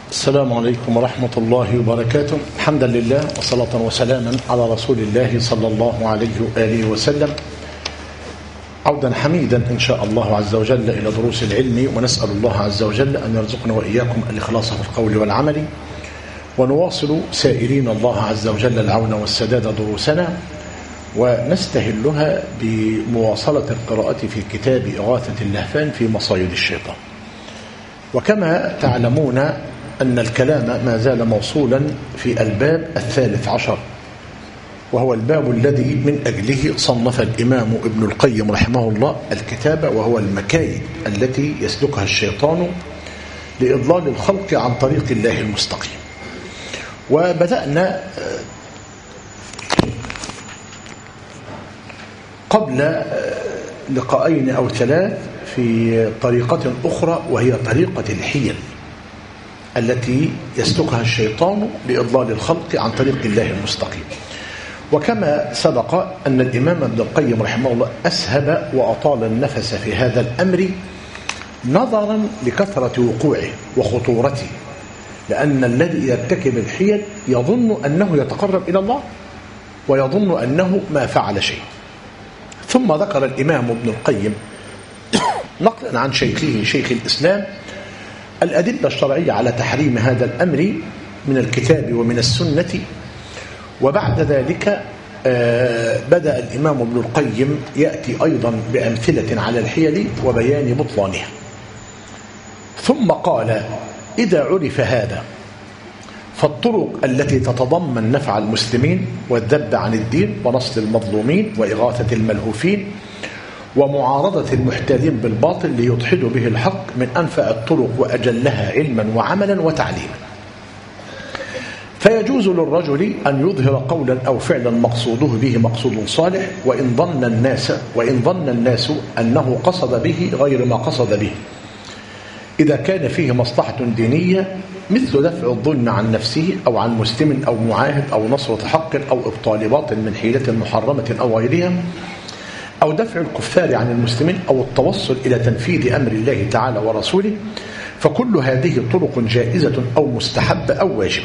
السلام عليكم ورحمة الله وبركاته. حمدا لله وصلاة وسلاما على رسول الله صلى الله عليه وآله وسلم. عودا حميدا إن شاء الله عز وجل إلى دروس العلم، ونسأل الله عز وجل أن يرزقنا وإياكم الإخلاص في القول والعمل، ونواصل سائلين الله عز وجل العون والسداد دروسنا، ونستهلها بمواصلة القراءة في كتاب إغاثة اللهفان في مصايد الشيطان. وكما تعلمون أن الكلام ما زال موصولا في الباب 13، وهو الباب الذي من أجله صنف الإمام ابن القيم رحمه الله الكتاب، وهو المكايد التي يسلكها الشيطان لإضلال الخلق عن طريق الله المستقيم. وبدأنا قبل لقاءين أو ثلاث في طريقة أخرى، وهي طريقة الحيل التي يسلكها الشيطان لإضلال الخلق عن طريق الله المستقيم. وكما سبق أن الإمام ابن القيم رحمه الله أسهب وأطال النفس في هذا الأمر نظرا لكثرة وقوعه وخطورته، لأن الذي يرتكب الحيل يظن أنه يتقرب إلى الله ويظن أنه ما فعل شيء. ثم ذكر الإمام ابن القيم نقلا عن شيخه شيخ الإسلام الأدلة الشرعية على تحريم هذا الأمر من الكتاب ومن السنة. وبعد ذلك بدأ الإمام ابن القيم يأتي أيضا بأمثلة على الحيل وبيان بطلانها. ثم قال: إذا عرف هذا فالطرق التي تتضمن نفع المسلمين والذب عن الدين ونصر المظلومين وإغاثة الملهوفين ومعارضة المحتالين بالباطل ليضحدوا به الحق من أنفع الطرق وأجلها علما وعملا وتعليما. فيجوز للرجل أن يظهر قولا أو فعلا مقصوده به مقصود صالح، وإن ظن الناس أنه قصد به غير ما قصد به، إذا كان فيه مصلحة دينية مثل دفع الظلم عن نفسه أو عن مسلم أو معاهد أو نصرة حق أو إبطال باطل من حيلة محرمة أو غيرها، أو دفع الكفار عن المسلمين أو التوصل إلى تنفيذ أمر الله تعالى ورسوله، فكل هذه طرق جائزة أو مستحبة أو واجبة.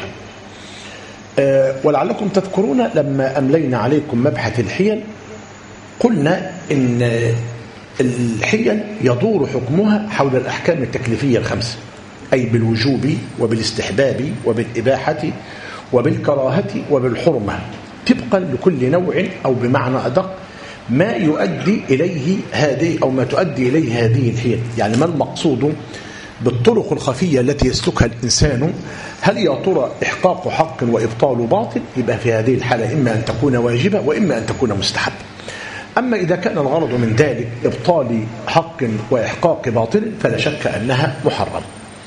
ولعلكم تذكرون لما أملينا عليكم مبحث الحيل قلنا إن الحيل يدور حكمها حول الأحكام التكليفية الخمسة، أي بالوجوب وبالاستحباب وبالإباحة وبالكراهة وبالحرمة، طبقا لكل نوع أو بمعنى أدق ما يؤدي إليه هذه أو ما تؤدي إليه هذه الحيل. يعني ما المقصود بالطرق الخفية التي يسلكها الإنسان؟ هل يا ترى إحقاق حق وإبطال باطل؟ يبقى في هذه الحالة إما أن تكون واجبة وإما أن تكون مستحبة. أما إذا كان الغرض من ذلك إبطال حق وإحقاق باطل فلا شك أنها محرم.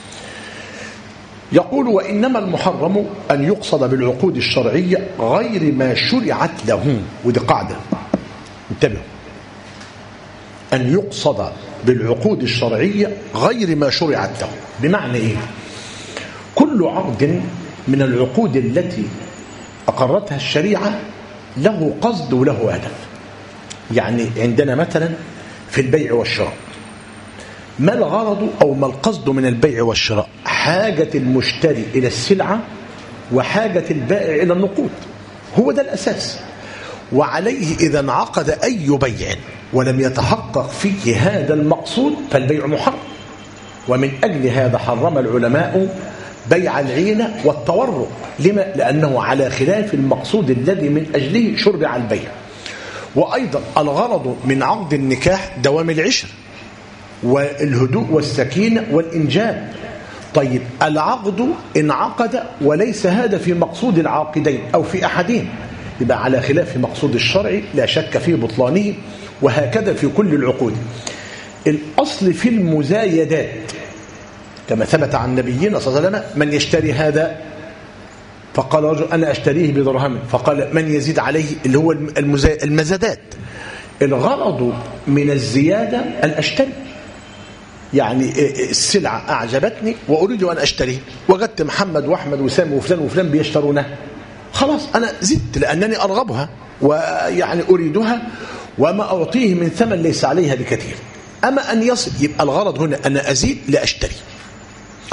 يقول: وإنما المحرم أن يقصد بالعقود الشرعية غير ما شرعت له. ودي قاعدة، انتبهوا، أن يقصد بالعقود الشرعية غير ما شرعت له. بمعنى إيه؟ كل عقد من العقود التي أقرتها الشريعة له قصد وله هدف. يعني عندنا مثلا في البيع والشراء، ما الغرض أو ما القصد من البيع والشراء؟ حاجة المشتري إلى السلعة وحاجة البائع إلى النقود، هو ده الأساس. وعليه إذا انعقد أي بيع ولم يتحقق فيه هذا المقصود فالبيع محرم. ومن أجل هذا حرم العلماء بيع العينة والتورق. لما؟ لأنه على خلاف المقصود الذي من أجله شرع البيع. وأيضا الغرض من عقد النكاح دوام العشر والهدوء والسكينة والإنجاب. طيب العقد انعقد وليس هذا في مقصود العاقدين أو في أحدهم، يبقى على خلاف مقصود الشرع لا شك في بطلانه. وهكذا في كل العقود. الأصل في المزايدات كما ثبت عن نبينا صلى الله عليه وسلم: من يشتري هذا؟ فقال رجل: أنا أشتريه بدرهم. فقال: من يزيد عليه؟ اللي هو المزادات. الغرض من الزيادة أن أشتري، يعني السلعة أعجبتني وأريد أن أشتريه، وجدت محمد وأحمد وسام وفلان وفلان بيشترونها، خلاص أنا زدت لأنني أرغبها ويعني أريدها، وما أعطيه من ثمن ليس عليها بكثير. أما أن يصل، يبقى الغرض هنا أن أزيد لأشتري.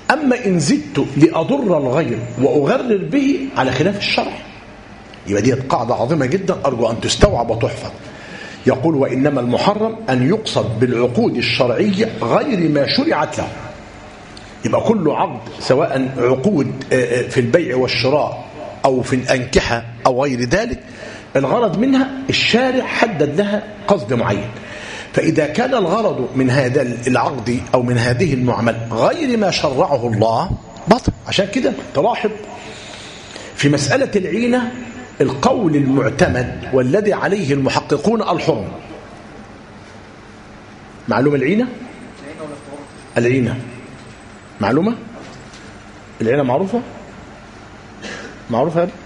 أما إن زدت لأضر الغير وأغرر به على خلاف الشرع، يبقى دي قاعدة عظيمة جدا أرجو أن تستوعب وتحفظ. يقول وإنما المحرم أن يقصد بالعقود الشرعية غير ما شرعت له. يبقى كل عقد سواء عقود في البيع والشراء أو في الأنكحة أو غير ذلك، الغرض منها الشارع حدد لها قصد معين. فإذا كان الغرض من هذا العقد أو من هذه المعاملة غير ما شرعه الله بطل. عشان كده تلاحظ في مسألة العينة القول المعتمد والذي عليه المحققون الحرم. معلومة العينة معلومة العينة معروفة طيب.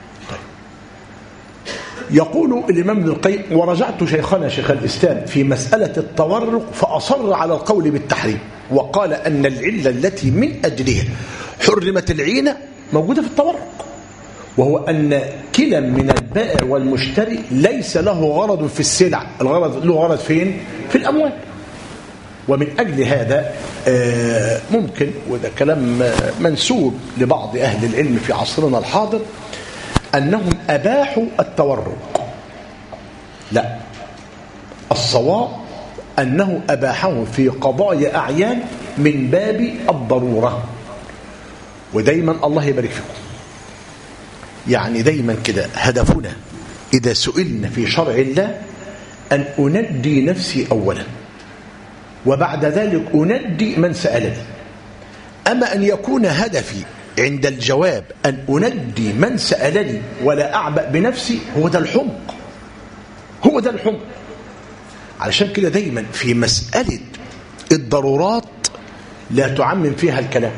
يقول الإمام ابن القيم ورجعت شيخنا شيخ الإسلام في مسألة التورق فأصر على القول بالتحريم، وقال أن العلة التي من أجلها حرمت العينة موجودة في التورق، وهو أن كلا من البائع والمشتري ليس له غرض في السلع، الغرض له غرض فين؟ في الأموال. ومن أجل هذا ممكن، وده كلام منسوب لبعض أهل العلم في عصرنا الحاضر، أنهم أباحوا التورق. لا، الصواب أنه أباحه في قضايا أعيان من باب الضرورة. ودايما الله يبارك فيكم، يعني دايما كده هدفنا إذا سئلنا في شرع الله أن أندي نفسي أولا، وبعد ذلك أندي من سألني. أما أن يكون هدفي عند الجواب أن أندي من سألني ولا أعبأ بنفسي، هو ده الحمق. علشان كده دايما في مسألة الضرورات لا تعمم فيها الكلام.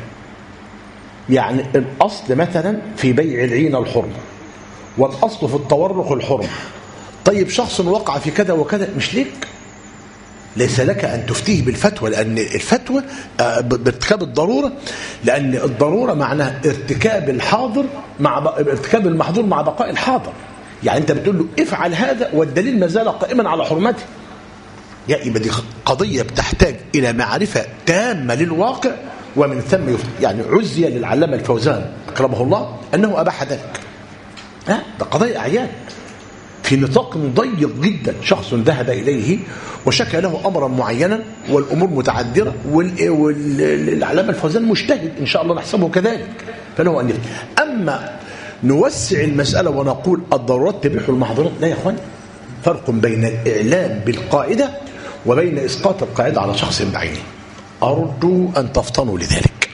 يعني الأصل مثلا في بيع العين الحرمة، والأصل في التورق الحرمة. طيب شخص وقع في كذا وكذا، مش ليك، ليس لك أن تفتيه بالفتوى، لأن الفتوى بارتكاب الضرورة، لأن الضرورة معناها ارتكاب الحاضر مع ارتكاب المحظور مع بقاء الحاضر. يعني أنت بتقول له افعل هذا والدليل ما زال قائما على حرمته. يبقى دي قضية بتحتاج إلى معرفة تامة للواقع، ومن ثم يعني عزي للعلامة الفوزان أكرمه الله أنه أباح ذلك. ده قضايا أعيان في نطاق ضيق جدا، شخص ذهب إليه وشكى له أمرا معينا والأمور متعذرة، والعلامة الفوزان مجتهد إن شاء الله نحسبه كذلك، فله أن يفتي. أما نوسع المسألة ونقول الضرورات تبيح المحظورات، لا يا أخوان، فرق بين الإعلام بالقاعدة وبين إسقاط القاعدة على شخص بعينه. أرجو أن تفطنوا لذلك.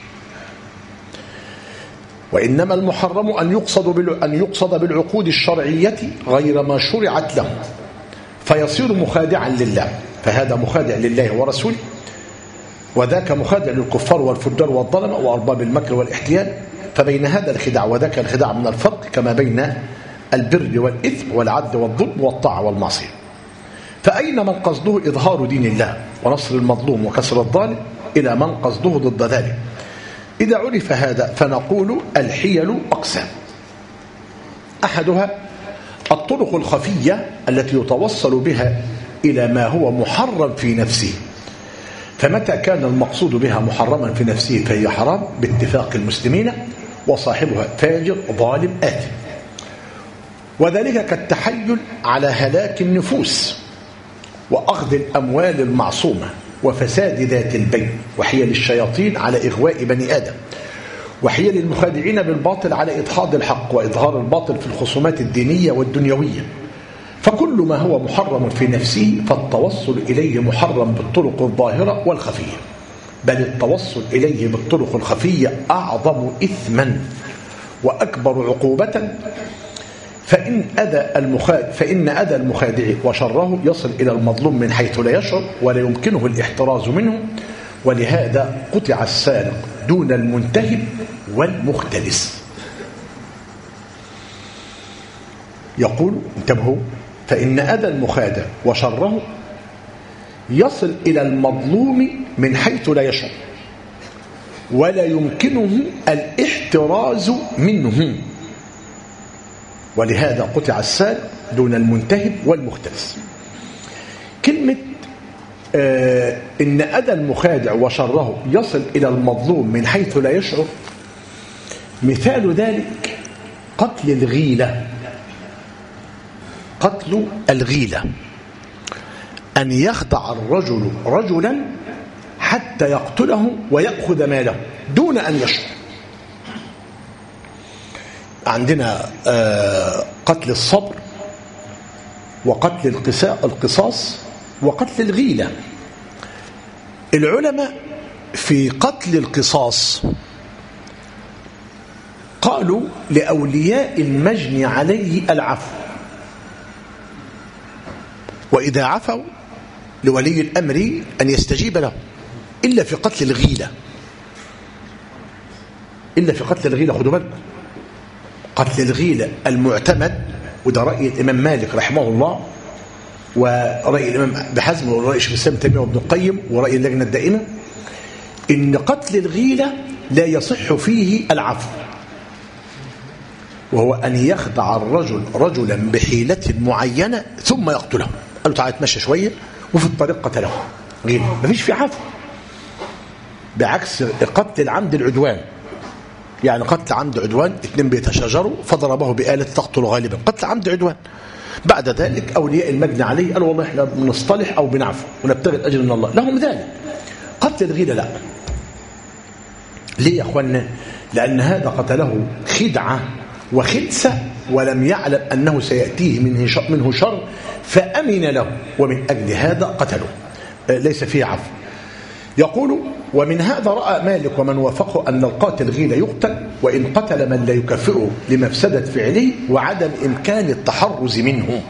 وإنما المحرم أن يقصد بالعقود الشرعية غير ما شرعت له، فيصير مخادعا لله، فهذا مخادع لله ورسوله، وذاك مخادع للكفار والفجار والظلمة وأرباب المكر والاحتيال. فبين هذا الخداع وذاك الخداع من الفرق كما بين البر والإثم والعدل والظلم والطاعة والمعصية. فأين من قصده إظهار دين الله ونصر المظلوم وكسر الظالم، إلى من قصده ضد ذلك. إذا عرف هذا فنقول الحيل أقسام. أحدها الطرق الخفية التي يتوصل بها إلى ما هو محرم في نفسه، فمتى كان المقصود بها محرما في نفسه فهي حرام باتفاق المسلمين، وصاحبها فاجر ظالم آثم. وذلك كالتحيل على هلاك النفوس وأخذ الأموال المعصومة وفساد ذات البين، وحيل الشياطين على إغواء بني آدم، وحيل المخادعين بالباطل على إدحاض الحق وإظهار الباطل في الخصومات الدينية والدنيوية. فكل ما هو محرم في نفسه فالتوصل إليه محرم بالطرق الظاهرة والخفية، بل التوصل إليه بالطرق الخفية أعظم إثما وأكبر عقوبة. فإن أذى المخادع وشره يصل إلى المظلوم من حيث لا يشعر ولا يمكنه الاحتراز منه، ولهذا قطع السارق دون المنتهب والمختلس. يقول انتبهوا، فإن أذى المخادع وشره يصل إلى المظلوم من حيث لا يشعر ولا يمكنه الاحتراز منه، ولهذا قطع السارق دون المنتهب والمختلس. كلمة إن أذى المخادع وشره يصل إلى المظلوم من حيث لا يشعر. مثال ذلك قتل الغيلة. قتل الغيلة أن يخدع الرجل رجلا حتى يقتله ويأخذ ماله دون أن يشعر. عندنا قتل الصبر وقتل القصاص وقتل الغيلة. العلماء في قتل القصاص قالوا لأولياء المجني عليه العفو، وإذا عفوا لولي الأمر أن يستجيب له، إلا في قتل الغيلة. إلا في قتل الغيلة، خدوا بالكم، قتل الغيلة المعتمد، وده رأي الإمام مالك رحمه الله ورأي الإمام بحزم ورأي شيخ الإسلام تيمية وابن القيم ورأي اللجنة الدائمة، إن قتل الغيلة لا يصح فيه العفو، وهو أن يخدع الرجل رجلا بحيلة معينة ثم يقتله. قالوا تعالى اتمشى شوية وفي الطريق قتله غيلة، مفيش في عفو، بعكس قتل العمد العدوان. يعني قتل عمد عدوان، اثنين بيتشاجروا فضربه بآلة تقتل غالبا، قتل عمد عدوان. بعد ذلك أولياء المجني عليه قالوا والله احنا بنصطلح أو بنعفو ونبتغي الأجر من الله، لهم ذلك. قتل الغيلة لا. ليه يا أخوانا؟ لأن هذا قتله خدعة وخدسة ولم يعلم أنه سيأتيه منه شر فأمن له، ومن أجل هذا قتله، ليس فيه عفو. يقول ومن هذا رأى مالك ومن وافقه أن القاتل غيلة يقتل وإن قتل من لا يكفره لمفسدة فعله وعدم إمكان التحرز منه.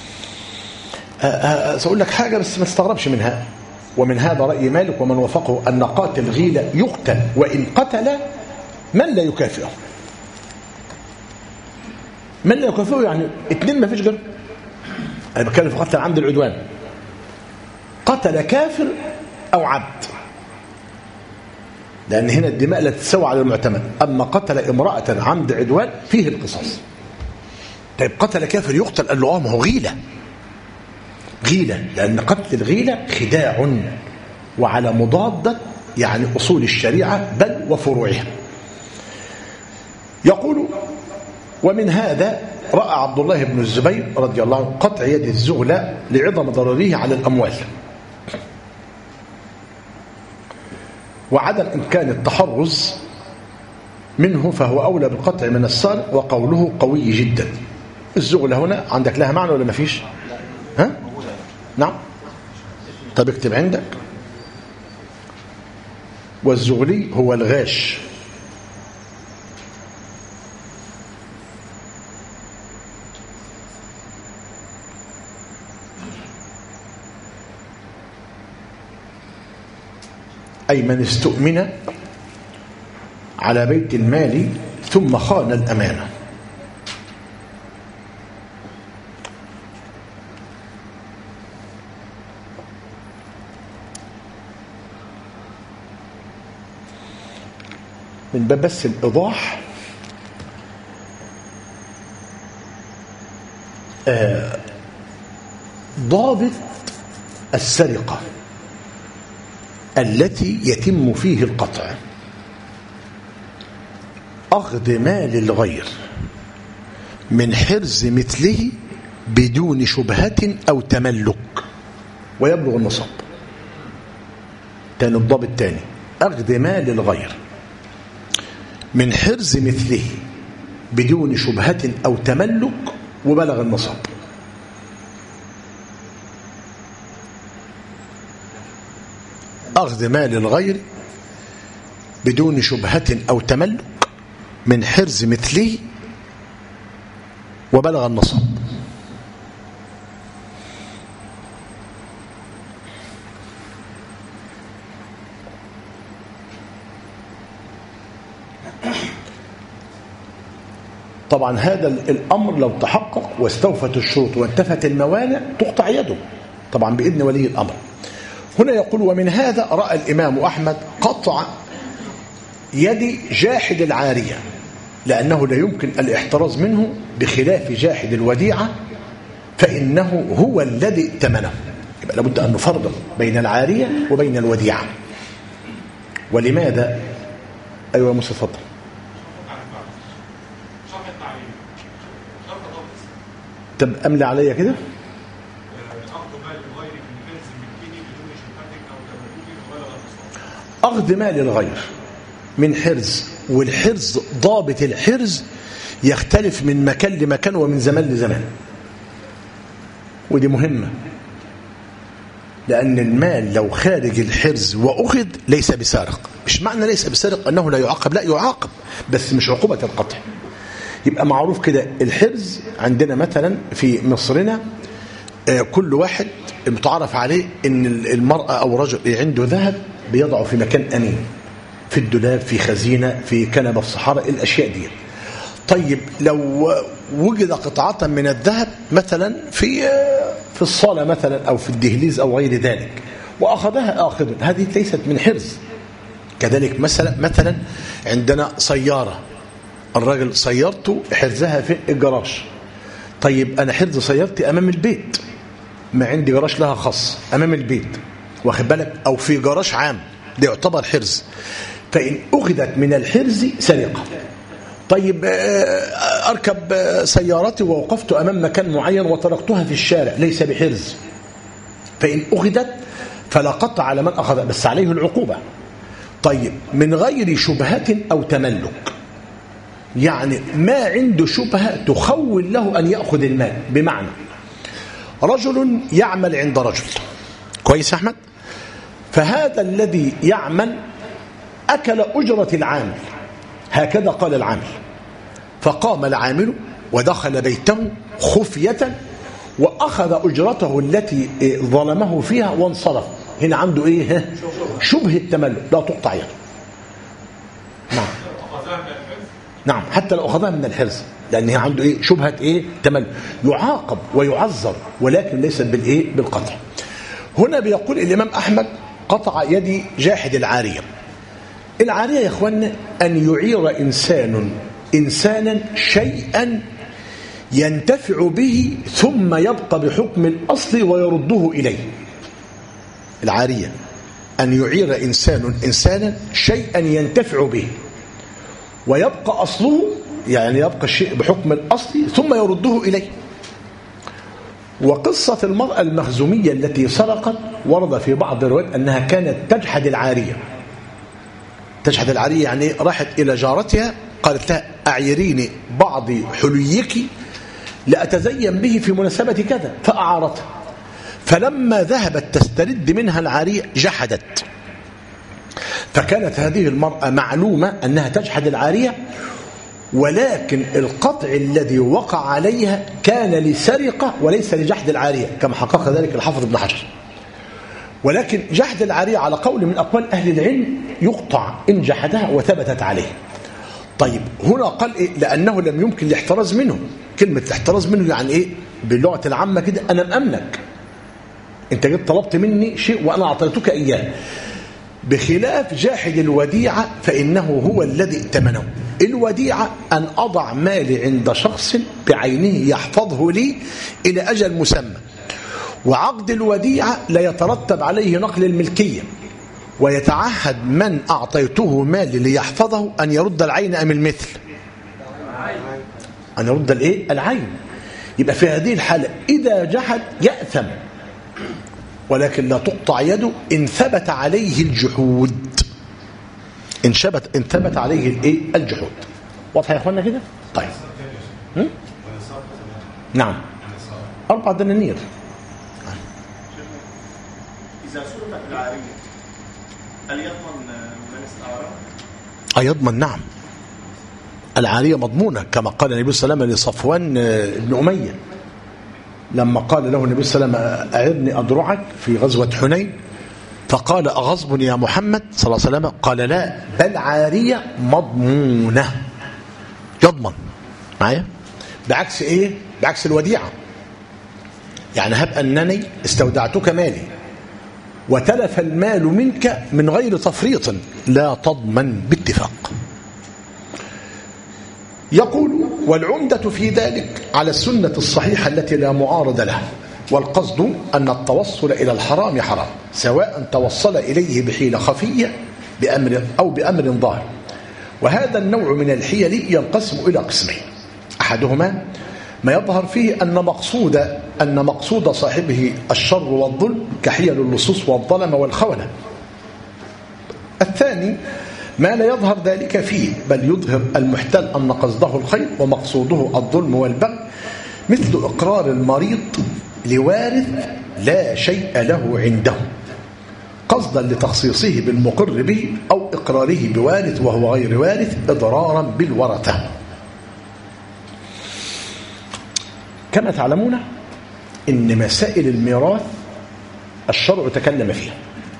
سأقول لك حاجة بس ما تستغربش منها. ومن هذا رأي مالك ومن وافقه أن قاتل غيلة يقتل وإن قتل من لا يكافئه. من لا يكافئه يعني اتنين ما فيش غير. أنا بتكلم في قتل عمد العدوان، قتل كافر أو عبد، لأن هنا الدماء لا تتسوى على المعتمد. أما قتل امرأة عمد عدوان فيه القصاص. طيب قتل كافر يقتل، قال له ما هو غيلة. غيلة لأن قتل الغيلة خداع وعلى مضادة يعني أصول الشريعة بل وفروعها. يقول ومن هذا رأى عبد الله بن الزبير رضي الله عنه قطع يد الزغلة لعظم ضرره على الأموال وعدم إمكان التحرز منه، فهو أولى بالقطع من السارق، وقوله قوي جدا. الزغلة هنا عندك لها معنى ولا ما فيش؟ ها؟ نعم. طب اكتب عندك. والزغلي هو الغاش. أي من استؤمن على بيت المال ثم خان الأمانة. من باب بس الإيضاح، ضابط السرقة التي يتم فيه القطع أخذ مال الغير من حرز مثله بدون شبهة أو تملك ويبلغ النصاب. تاني الضابط الثاني، أخذ مال الغير من حرز مثله بدون شبهة أو تملك وبلغ النصاب. أخذ مال الغير بدون شبهة أو تملك من حرز مثله وبلغ النصاب. طبعا هذا الأمر لو تحقق واستوفت الشروط وانتفت الموانع تقطع يده طبعا بإذن ولي الأمر. هنا يقول ومن هذا رأى الإمام أحمد قطع يد جاحد العارية، لأنه لا يمكن الاحتراز منه بخلاف جاحد الوديعة فإنه هو الذي ائتمنه. لابد أن نفرق بين العارية وبين الوديعة. ولماذا؟ أيوة يا موسى اتفضل. طب أملي عليا كده. أخذ مال الغير من حرز، والحرز ضابط الحرز يختلف من مكان لمكان ومن زمان لزمان، ودي مهمة، لأن المال لو خارج الحرز وأخذ ليس بسارق. مش معنى ليس بسارق أنه لا يعاقب، لا يعاقب، بس مش عقوبة القطع. يبقى معروف كده الحرز عندنا مثلا في مصرنا كل واحد متعرف عليه ان المرأة أو رجل عنده ذهب بيضعه في مكان أمين، في الدولاب، في خزينة، في كنبة، في صحراء، الأشياء دي. طيب لو وجد قطعة من الذهب مثلا في الصالة مثلا أو في الدهليز أو غير ذلك وأخذها آخذ، هذه ليست من حرز. كذلك مثلا عندنا سيارة، الراجل سيارته حرزها في الجراج. طيب أنا حرز سيارتي أمام البيت، ما عندي جراج لها خاص أمام البيت، واخد بالك، أو في جراج عام، ده يعتبر حرز. فإن أخذت من الحرز سرقة. طيب أركب سيارتي ووقفت أمام مكان معين وتركتها في الشارع، ليس بحرز. فإن أخذت فلا قطع على من أخذ، بس عليه العقوبة. طيب من غير شبهة أو تملك، يعني ما عنده شبهة تخول له أن يأخذ المال. بمعنى رجل يعمل عند رجل، كويس يا أحمد، فهذا الذي يعمل أكل أجرة العامل، هكذا قال العامل، فقام العامل ودخل بيته خفية وأخذ أجرته التي ظلمه فيها وانصرف. هنا عنده إيه؟ شبهة تملك، لا تقطع يده. نعم، حتى لو أخذها من الحرز، لأنه عنده إيه؟ شبهة إيه؟ تملك، يعاقب ويعذر، ولكن ليس بالإيه؟ بالقطع. هنا بيقول الإمام أحمد قطع يد جاحد العارية. العارية يا إخوان أن يعير إنسانا شيئا ينتفع به ثم يبقى بحكم الأصل ويرده إليه. العارية أن يعير إنسانا شيئا ينتفع به ويبقى أصله، يعني يبقى الشيء بحكم الأصل ثم يرده إليه. وقصة المرأة المخزومية التي سرقت ورد في بعض الروايات أنها كانت تجحد العارية. تجحد العارية يعني راحت إلى جارتها قالت لها أعيريني بعض حليك لأتزين به في مناسبة كذا، فأعارتها. فلما ذهبت تسترد منها العارية جحدت. فكانت هذه المرأة معلومة أنها تجحد العارية، ولكن القطع الذي وقع عليها كان لسرقة وليس لجحد العارية، كما حقق ذلك الحافظ ابن حجر. ولكن جحد العارية على قول من أقوال أهل العلم يقطع إن جحدها وثبتت عليه. طيب هنا قال إيه؟ لأنه لم يمكن الاحتراز منه. كلمة الاحتراز منه يعني إيه؟ باللغة العامة كده أنا مأمنك، أنت جيت طلبت مني شيء وأنا أعطيتك إياه. بخلاف جاحد الوديعة فإنه هو الذي ائتمنه. الوديعة أن أضع مالي عند شخص بعينه يحفظه لي إلى أجل مسمى، وعقد الوديعة لا يترتب عليه نقل الملكية، ويتعهد من أعطيته مالي ليحفظه أن يرد العين أم المثل، أن يرد العين. يبقى في هذه الحالة إذا جحد يأثم، ولكن لا تقطع يده إن ثبت عليه الجحود، إن ثبت عليه الجحود. واضح يا أخوانا كده؟ طيب نعم 4 دنانير. إذا سرقت العارية هل يضمن من استعارها؟ يضمن، نعم. العارية مضمونة كما قال النبي صلى الله عليه وسلم لصفوان بن أمية لما قال له النبي صلى الله عليه وسلم أعرني أدرعك في غزوة حنين، فقال أغصب يا محمد صلى الله عليه وسلم؟ قال لا، بل عارية مضمونة، يضمن معايا. بعكس إيه؟ بعكس الوديعة. يعني هب أنني استودعتك مالي وتلف المال منك من غير تفريط، لا تضمن باتفاق. يقول والعمدة في ذلك على السنة الصحيحة التي لا معارض لها، والقصد أن التوصل إلى الحرام حرام، سواء توصل إليه بحيلة خفية بأمر أو بأمر ظاهر. وهذا النوع من الحيل ينقسم إلى قسمين: أحدهما ما يظهر فيه أن مقصود صاحبه الشر والظلم كحيل اللصوص والظلم والخونة. الثاني ما لا يظهر ذلك فيه، بل يظهر المحتل أن قصده الخير ومقصوده الظلم والبغي، مثل إقرار المريض لوارث لا شيء له عنده قصدا لتخصيصه بالمقر به، أو إقراره بوارث وهو غير وارث إضرارا بالورثة. كما تعلمون إن مسائل الميراث الشرع تكلم فيها،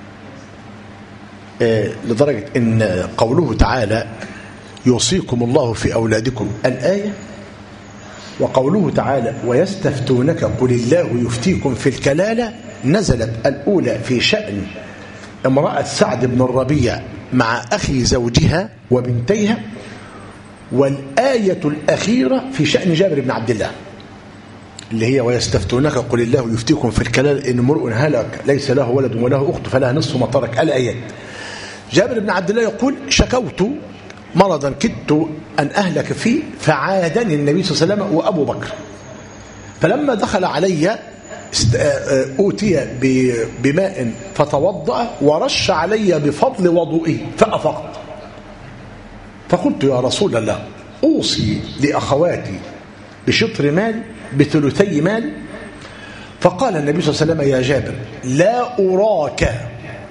لدرجة إن قوله تعالى يوصيكم الله في أولادكم الآية، وقوله تعالى ويستفتونك قل الله يفتيكم في الكلالة، نزلت الأولى في شأن امرأة سعد بن الربيع مع أخي زوجها وبنتيها، والآية الأخيرة في شأن جابر بن عبد الله اللي هي ويستفتونك قل الله يفتيكم في الكلالة إن امرؤ هلك ليس له ولد وله أخت فلها نصف ما ترك. الآيات. جابر بن عبد الله يقول شكوت مرضا كدت أن أهلك فيه فعادني النبي صلى الله عليه وسلم وأبو بكر، فلما دخل علي أوتي بماء فتوضأ ورش علي بفضل وضوئه فأفقت، فقلت يا رسول الله أوصي لأخواتي بشطر مال بثلثي مال؟ فقال النبي صلى الله عليه وسلم يا جابر لا أراك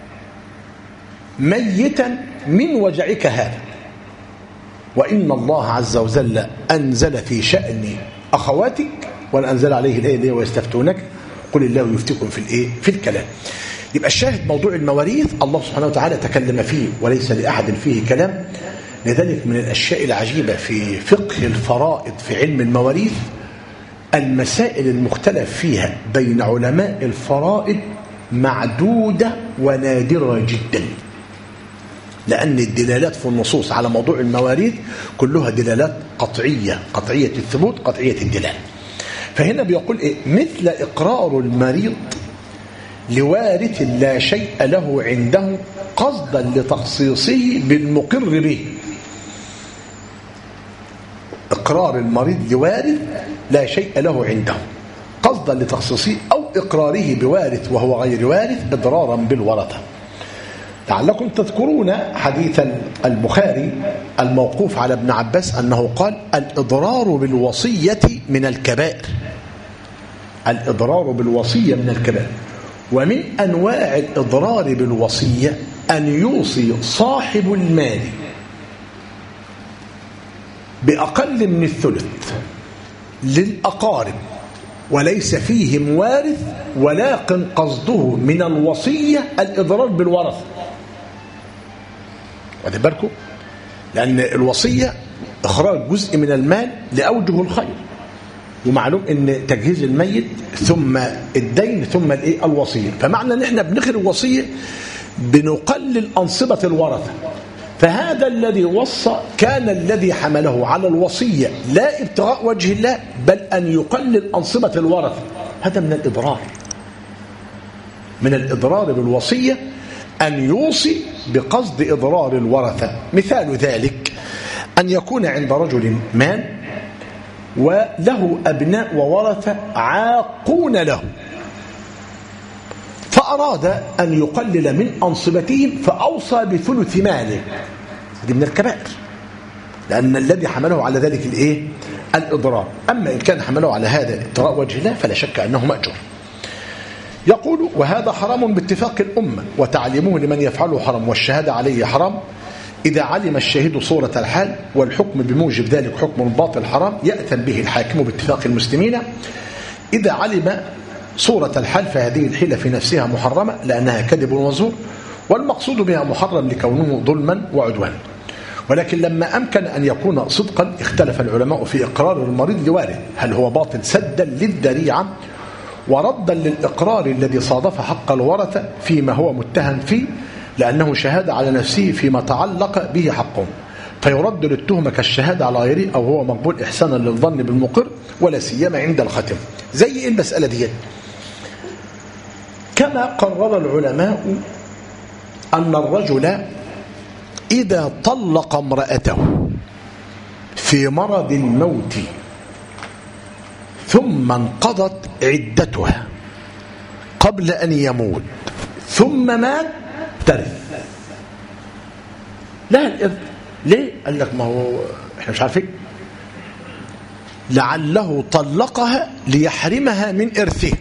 ميتا من وجعك هذا، وإن الله عز وجل أنزل في شأن أخواتك وأنزل عليه الآية اللي ويستفتونك قل الله يفتيكم في الكلام. يبقى الشاهد موضوع المواريث الله سبحانه وتعالى تكلم فيه وليس لأحد فيه كلام. لذلك من الأشياء العجيبة في فقه الفرائض في علم المواريث المسائل المختلف فيها بين علماء الفرائض معدودة ونادرة جدا، لأن الدلالات في النصوص على موضوع المواريث كلها دلالات قطعية الثبوت قطعية الدلالة. فهنا بيقول مثل إقرار المريض لوارث لا شيء له عنده قصدا لتخصيصه بالمقر به. إقرار المريض لوارث لا شيء له عنده قصدا لتخصيصه، أو إقراره بوارث وهو غير وارث إضرارا بالورثة. لعلكم تذكرون حديث البخاري الموقوف على ابن عباس أنه قال الإضرار بالوصية من الكبائر. الإضرار بالوصية من الكبائر. ومن أنواع الإضرار بالوصية أن يوصي صاحب المال بأقل من الثلث للأقارب وليس فيهم وارث، ولكن قصده من الوصية الإضرار بالورثة. واخد بالكم؟ لأن الوصية إخراج جزء من المال لأوجه الخير، ومعلوم ان تجهيز الميت ثم الدين ثم الوصيه، فمعنى ان احنا بنخرج الوصيه بنقلل انصبه الورثه. فهذا الذي وصى كان الذي حمله على الوصيه لا ابتغاء وجه الله بل ان يقلل انصبه الورثه. هذا من الاضرار. من الاضرار بالوصيه ان يوصي بقصد اضرار الورثه. مثال ذلك ان يكون عند رجل مال وله أبناء وورثة عاقون له، فأراد أن يقلل من أنصبتهم فأوصى بثلث ماله. دي من الكبائر، لأن الذي حمله على ذلك الإضرار. أما إن كان حمله على هذا ابتغاء وجه الله فلا شك أنه مأجور. يقول وهذا حرام باتفاق الأمة، وتعليمه لمن يفعله حرام، والشهادة عليه حرام إذا علم الشاهد صورة الحال، والحكم بموجب ذلك حكم باطل حرام يأثم به الحاكم باتفاق المسلمين. إذا علم صورة الحال فهذه الحيلة في نفسها محرمة لأنها كذب وزور، والمقصود بها محرم لكونه ظلما وعدوان. ولكن لما أمكن أن يكون صدقا اختلف العلماء في إقرار المريض لوارث، هل هو باطل سدا للذريعة وردا للإقرار الذي صادف حق الورثة فيما هو متهم فيه، لأنه شهادة على نفسه فيما تعلق به حقه، فيرد للتهمة كالشهادة على غيره، أو هو مقبول إحسانا للظن بالمقر ولا سيما عند الختم. زي المسألة دي كما قرر العلماء أن الرجل إذا طلق امرأته في مرض الموت ثم انقضت عدتها قبل أن يموت ثم مات ترث لا الإرث. ليه؟ قال لك ما هو احنا مش عارفين، لعله طلقها ليحرمها من إرثه.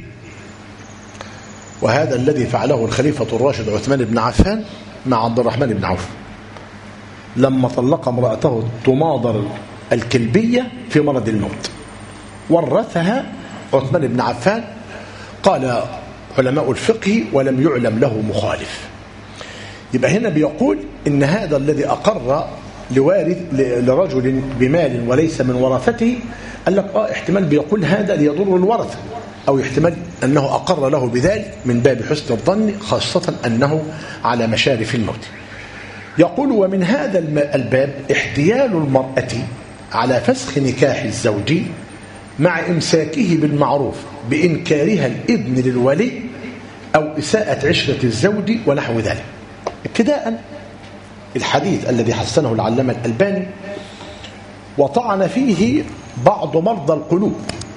وهذا الذي فعله الخليفة الراشد عثمان بن عفان مع عبد الرحمن بن عوف لما طلق امرأته تماضر الكلبية في مرض الموت، ورثها عثمان بن عفان. قال علماء الفقه ولم يعلم له مخالف. يبقى هنا بيقول إن هذا الذي أقر لرجل بمال وليس من ورثته، قال لك احتمال بيقول هذا ليضر الورثة، أو احتمال أنه أقر له بذلك من باب حسن الظن، خاصة أنه على مشارف الموت. يقول ومن هذا الباب احتيال المرأة على فسخ نكاح الزوج مع إمساكه بالمعروف بإنكارها الإذن للولي أو إساءة عشرة الزوج ونحو ذلك. ابتداء الحديث الذي حسنه العلامة الألباني وطعن فيه بعض مرضى القلوب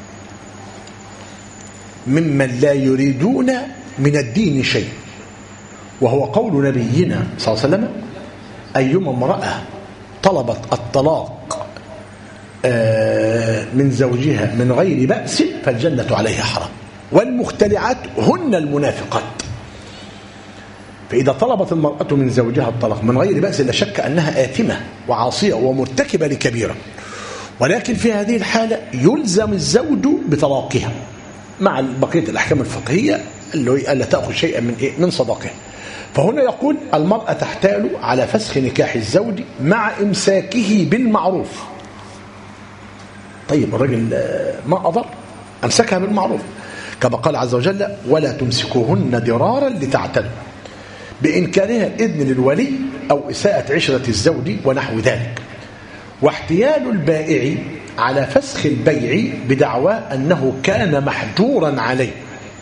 ممن لا يريدون من الدين شيء، وهو قول نبينا صلى الله عليه وسلم أيما امرأة طلبت الطلاق من زوجها من غير بأس فالجنة عليها حرام، والمختلعات هن المنافقات. فإذا طلبت المرأة من زوجها الطلاق من غير بأس لا شك أنها آثمة وعاصية ومرتكبة لكبيرة، ولكن في هذه الحالة يلزم الزوج بطلاقها مع بقية الأحكام الفقهية اللي هي ألا تأخذ شيئا من صداقها. فهنا يقول المرأة تحتال على فسخ نكاح الزوج مع إمساكه بالمعروف. طيب الرجل ما أضر، أمسكها بالمعروف كما قال عز وجل ولا تمسكوهن ضرارا لتعتدوا بإنكارها الإذن للولي أو إساءة عشرة الزوج ونحو ذلك. واحتيال البائع على فسخ البيع بدعوى أنه كان محجورا عليه.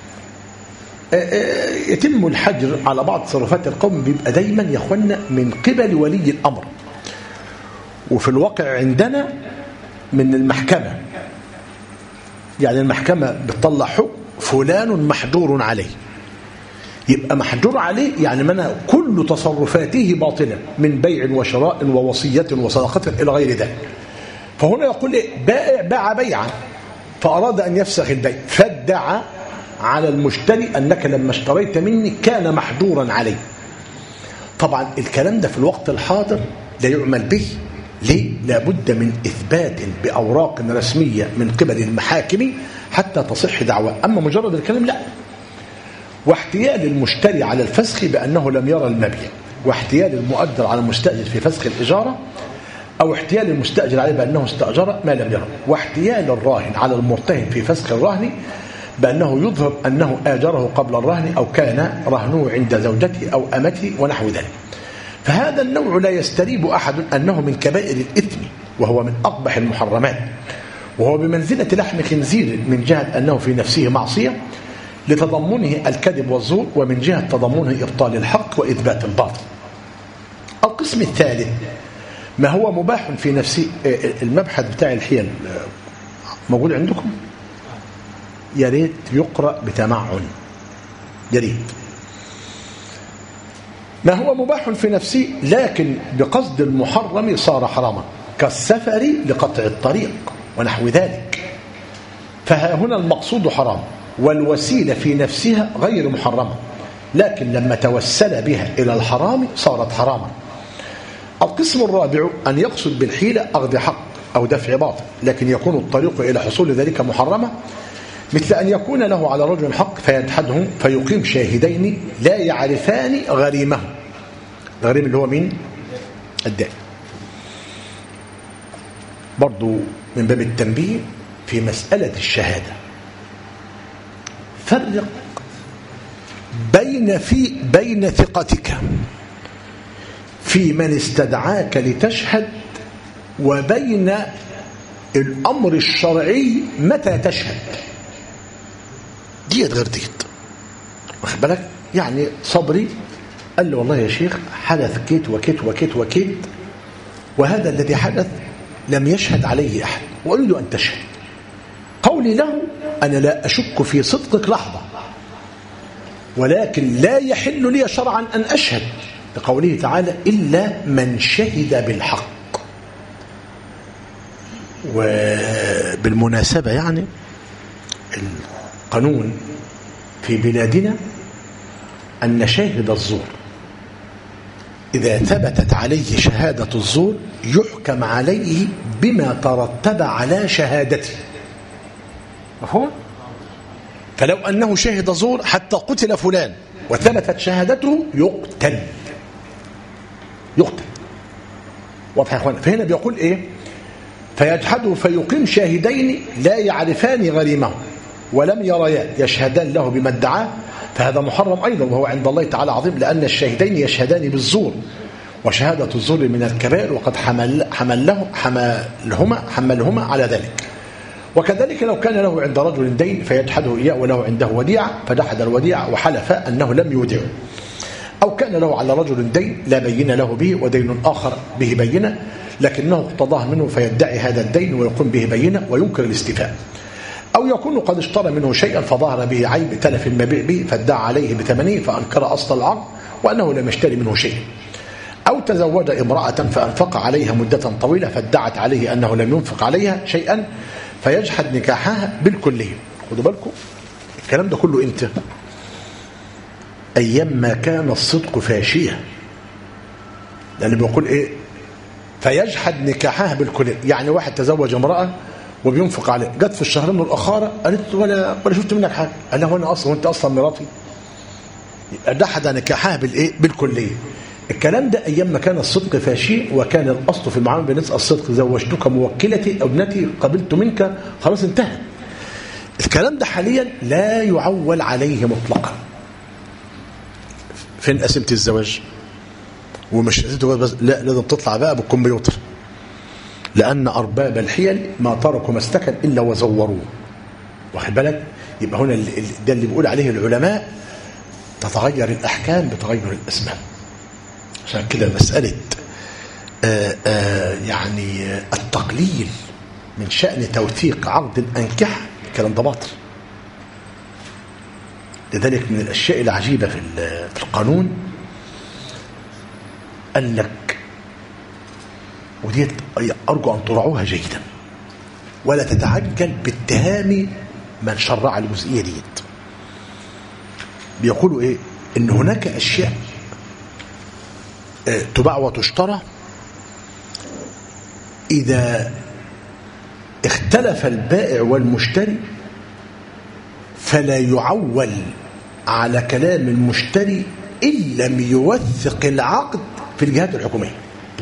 يتم الحجر على بعض تصرفات القوم بيبقى دايما يا اخوانا من قبل ولي الأمر، وفي الواقع عندنا من المحكمة. يعني المحكمة بتطلع حكم فلان محجور عليه، يبقى محجور عليه يعني منها كل تصرفاته باطلة من بيع وشراء ووصية وصدقة إلى غير ذلك. فهنا يقول بائع باع بيعا فأراد أن يفسخ البيع فادعى على المشتري أنك لما اشتريت مني كان محجورا عليه. طبعا الكلام ده في الوقت الحاضر لا يعمل به. ليه؟ لابد من إثبات بأوراق رسمية من قبل المحاكم حتى تصح دعوة، أما مجرد الكلام لا. واحتيال المشتري على الفسخ بأنه لم يرى المبيع، واحتيال المؤجر على المستأجر في فسخ الإجارة، أو احتيال المستأجر عليه بأنه استأجر ما لم يره، واحتيال الراهن على المرتهن في فسخ الرهن بأنه يظهر أنه آجره قبل الرهن أو كان رهنه عند زوجته أو أمته ونحو ذلك. فهذا النوع لا يستريب أحد أنه من كبائر الإثم، وهو من أقبح المحرمات، وهو بمنزلة لحم خنزير من جهة أنه في نفسه معصية لتضمنه الكذب والزور، ومن جهة تضمنه إبطال الحق وإثبات الباطل. القسم الثالث ما هو مباح في نفسه. المبحث بتاع الحيل موجود عندكم؟ يا ريت يقرأ بتمعن، يا ريت. ما هو مباح في نفسه لكن بقصد المحرم صار حراما، كالسفر لقطع الطريق ونحو ذلك. فها هنا المقصود حرام، والوسيلة في نفسها غير محرمة، لكن لما توسل بها إلى الحرام صارت حراما. القسم الرابع أن يقصد بالحيلة أخذ حق أو دفع باطل، لكن يكون الطريق إلى حصول ذلك محرمة، مثل أن يكون له على رجل حق فيجحده فيقيم شاهدين لا يعرفان غريمه. الغريم اللي هو مين؟ الدائن. برضو من باب التنبيه في مسألة الشهادة، فرق بين ثقتك في من استدعاك لتشهد وبين الأمر الشرعي متى تشهد. ديت غير ديت. واخد بالك؟ يعني صبري قال له والله يا شيخ حدث كيت وكيت وكيت وكيت، وهذا الذي حدث لم يشهد عليه أحد وأريد أن تشهد. قولي له أنا لا أشك في صدقك لحظة، ولكن لا يحل لي شرعا أن أشهد، لقوله تعالى إلا من شهد بالحق. وبالمناسبة يعني القانون في بلادنا أن شاهد الزور إذا ثبتت عليه شهادة الزور يحكم عليه بما ترتب على شهادته. مفهوم؟ فلو أنه شهد زور حتى قتل فلان وثبتت شهادته يقتل. واضح يا اخوان؟ فهنا بيقول ايه؟ فيجحده فيقيم شاهدين لا يعرفان غريمه ولم يريا يشهدان له بما ادعاه، فهذا محرم ايضا وهو عند الله تعالى عظيم، لان الشاهدين يشهدان بالزور، وشهاده الزور من الكبائر وقد حملهما على ذلك. وكذلك لو كان له عند رجل دين فيجحده إياه وله عنده وديعة فجحد الوديعة وحلف أنه لم يودعه، أو كان له على رجل دين لا بين له به ودين آخر به بينة لكنه اقتضاه منه فيدعي هذا الدين ويقوم به بينة وينكر الاستيفاء، أو يكون قد اشترى منه شيئا فظهر به عيب تلف المبيع به فادعى عليه بثمنه فأنكر أصل العقد وأنه لم يشتري منه شيء، أو تزوج امرأة فأنفق عليها مدة طويلة فادعت عليه أنه لم ينفق عليها شيئا فيجحد نكاحها بالكلية. خدوا بالكم الكلام ده كله امتى؟ أيام ما كان الصدق فاشية، لأنه بيقول إيه؟ فيجحد نكاحها بالكلية. يعني واحد تزوج امرأة وبينفق عليه، جت في الشهرين الأخرى قالت ولا شفت منك حاجة، قال له أنا أصلا وأنت أصلا مراتي، جحد نكاحها بالإيه؟ بالكلية. الكلام ده أيام ما كان الصدق فاشي، وكان الأصل في المعاملة بالنسبة الصدق زوجتك موكلتي ابنتي قبلت منك، خلاص انتهى. الكلام ده حاليا لا يعول عليه مطلقا. فين قسمة الزواج؟ ومش بس لا، لازم تطلع بقى بالكمبيوتر، لأن أرباب الحيل ما تركوا مسلكا إلا وزوروه. واخد بالك؟ يبقى هنا ده اللي بيقول عليه العلماء تتغير الأحكام بتغير الأسماء. عشان كده مسألة يعني التقليل من شأن توثيق عقد الأنكحة الكلام ده باطل. لذلك من الأشياء العجيبة في القانون أنك ودي أرجو أن تراعوها جيدا ولا تتعجل باتهام من شرع الجزئية دي. بيقولوا إيه؟ إن هناك أشياء تباع وتشترى إذا اختلف البائع والمشتري فلا يعول على كلام المشتري إن لم يوثق العقد في الجهات الحكومية،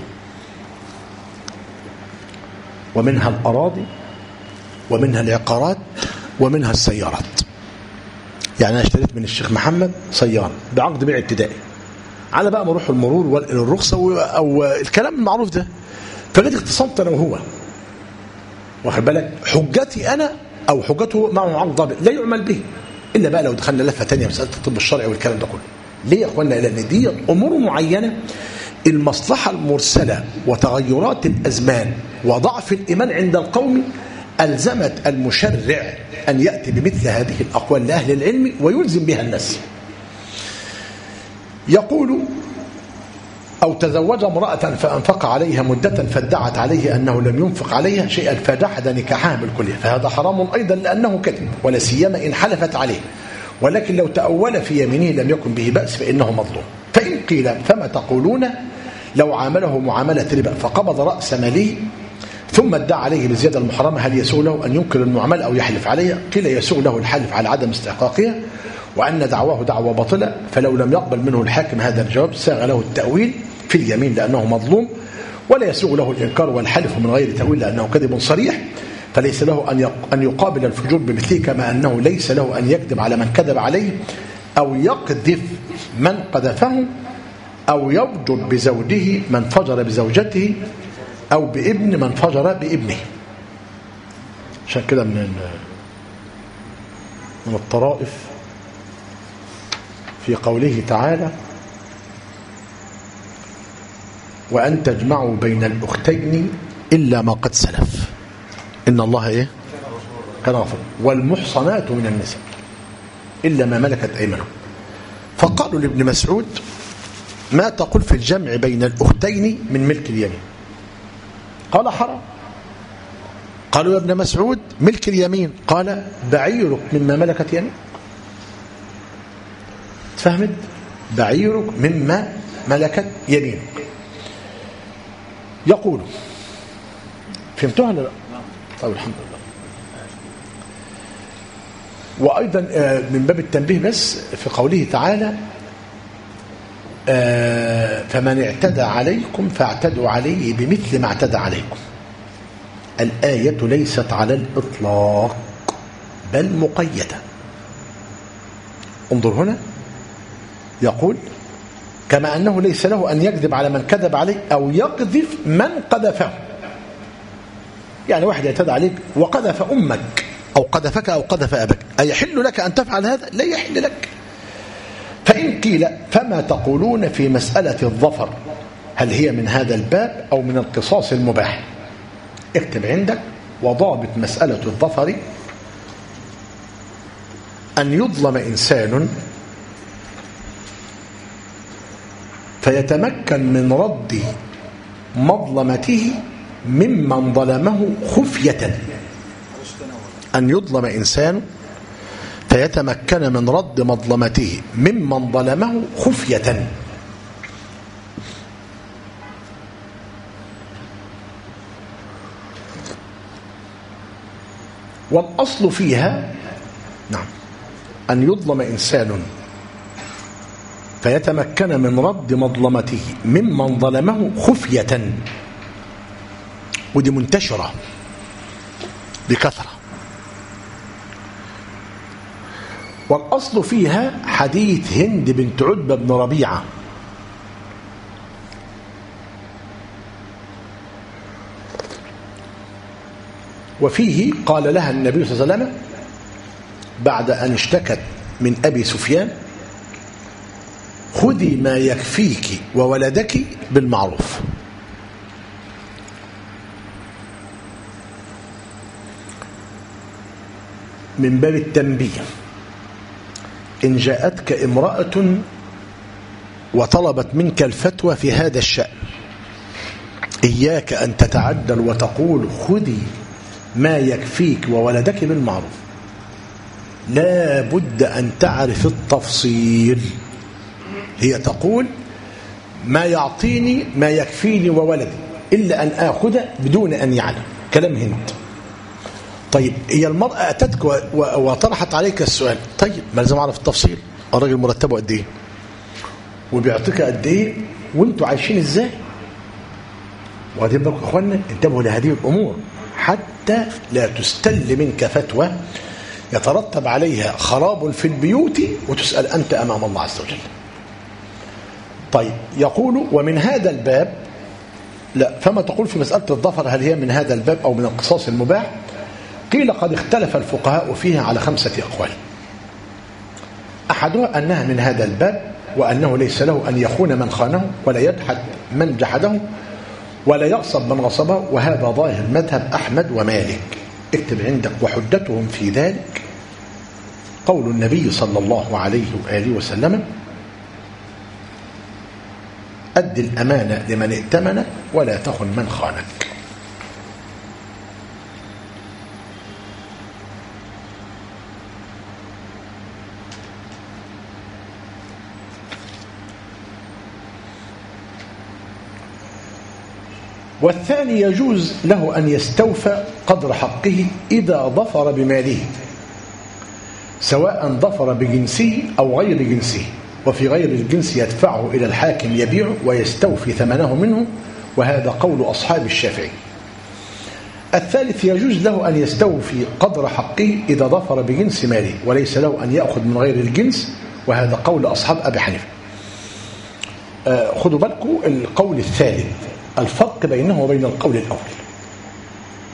ومنها الأراضي ومنها العقارات ومنها السيارات. يعني أنا اشتريت من الشيخ محمد سيارة بعقد بيع ابتدائي على بقى مروح المرور والرخصة أو الكلام المعروف ده، فجيت اختصمت أنا وهو، واخد بالك؟ حجتي أنا أو حجته معه عقد ضابط لا يعمل به إلا بقى لو دخلنا لفة تانية مسألة الطب الشرعي والكلام ده كله. ليه يا أخوانا؟ لأن دي أمور معينة المصلحة المرسلة وتغيرات الأزمان وضعف الإيمان عند القوم ألزمت المشرع أن يأتي بمثل هذه الأقوال لأهل العلم ويلزم بها الناس. يقول أو تزوج امرأة فأنفق عليها مدة فادعت عليه أنه لم ينفق عليها شيئا فجحد نكاحها بالكلية، فهذا حرام أيضا لأنه كذب، ولا سيما إن حلفت عليه، ولكن لو تأول في يمينه لم يكن به بأس فإنه مظلوم. فإن قيل فما تقولون لو عامله معاملة ربا فقبض رأس ماله ثم ادعى عليه بالزيادة المحرمة، هل يسوغ له أن ينكر المعاملة أو يحلف عليها؟ قيل يسوغ له الحلف على عدم استحقاقها وأن دعواه دعوة باطلة، فلو لم يقبل منه الحاكم هذا الجواب ساغ له التأويل في اليمين لأنه مظلوم، ولا يسوغ له الإنكار والحلف من غير تأويل لأنه كذب صريح، فليس له أن يقابل الفجور بمثله، كما أنه ليس له أن يكذب على من كذب عليه أو يقذف من قذفه أو يفجر بزوجه من فجر بزوجته أو بابن من فجر بابنه. عشان كده من الطرائف في قوله تعالى وأن تجمعوا بين الأختين إلا ما قد سلف إن الله إيه كان غفورا والمحصنات من النساء إلا ما ملكت أيمانهم. فقالوا لابن مسعود ما تقول في الجمع بين الأختين من ملك اليمين؟ قال حرام. قالوا يا ابن مسعود ملك اليمين؟ قال بعيرك مما ملكت يمين. فهمت؟ بعيرك مما ملكت يمين. يقول فهمتوها ولا لا؟ طيب الحمد لله. وأيضا من باب التنبيه بس في قوله تعالى فمن اعتدى عليكم فاعتدوا عليه بمثل ما اعتدى عليكم. الآية ليست على الإطلاق بل مقيدة. انظر هنا يقول كما أنه ليس له أن يكذب على من كذب عليه أو يقذف من قذفه. يعني واحد يعتدى عليك وقذف أمك أو قذفك أو قذف أبك، أيحل لك أن تفعل هذا؟ لا يحل لك. فإن قيل فما تقولون في مسألة الظفر؟ هل هي من هذا الباب أو من القصاص المباح؟ اكتب عندك وضابط مسألة الظفر أن يظلم إنسان فيتمكن من رد مظلمته ممن ظلمه خفية. أن يظلم إنسان فيتمكن من رد مظلمته ممن ظلمه خفية. والأصل فيها نعم أن يظلم إنسان فيتمكن من رد مظلمته ممن ظلمه خفية، ودي منتشرة بكثرة. والأصل فيها حديث هند بنت عتبة بن ربيعة وفيه قال لها النبي صلى الله عليه وسلم بعد أن اشتكت من أبي سفيان خذي ما يكفيك وولدك بالمعروف. من باب التنبيه إن جاءتك امرأة وطلبت منك الفتوى في هذا الشأن إياك أن تتعدل وتقول خذي ما يكفيك وولدك بالمعروف. لا بد أن تعرف التفصيل. هي تقول ما يعطيني ما يكفيني وولدي إلا أن آخذ بدون أن يعلم. كلام هند. طيب هي المرأة أتتك وطرحت عليك السؤال، طيب ما لازم أعرف التفصيل. الراجل مرتبه قد إيه وبيعطيك قد إيه وانتوا عايشين إزاي. وهذه بالكم أخوانا انتبهوا لهذه الأمور حتى لا تستل منك فتوى يترتب عليها خراب في البيوت وتسأل أنت أمام الله عز وجل. طيب يقول ومن هذا الباب لا فما تقول في مسألة الظفر هل هي من هذا الباب أو من القصاص المباح؟ قيل قد اختلف الفقهاء فيها على 5 أقوال. أحدها أنها من هذا الباب وأنه ليس له أن يخون من خانه ولا يجحد من جحده ولا يغصب من غصبه، وهذا ظاهر مذهب أحمد ومالك. اكتب عندك وحجتهم في ذلك قول النبي صلى الله عليه وآله وسلم أد الأمانة لمن ائتمنك ولا تخن من خانك. والثاني يجوز له أن يستوفى قدر حقه إذا ظفر بماله سواء ظفر بجنسه أو غير جنسه، وفي غير الجنس يدفعه إلى الحاكم يبيعه ويستوفي ثمنه منه، وهذا قول أصحاب الشافعي. الثالث يجوز له أن يستوفي قدر حقه إذا ظفر بجنس ماله وليس له أن يأخذ من غير الجنس، وهذا قول أصحاب أبي حنيفة. خذوا بالكم القول الثالث الفرق بينه وبين القول الأول.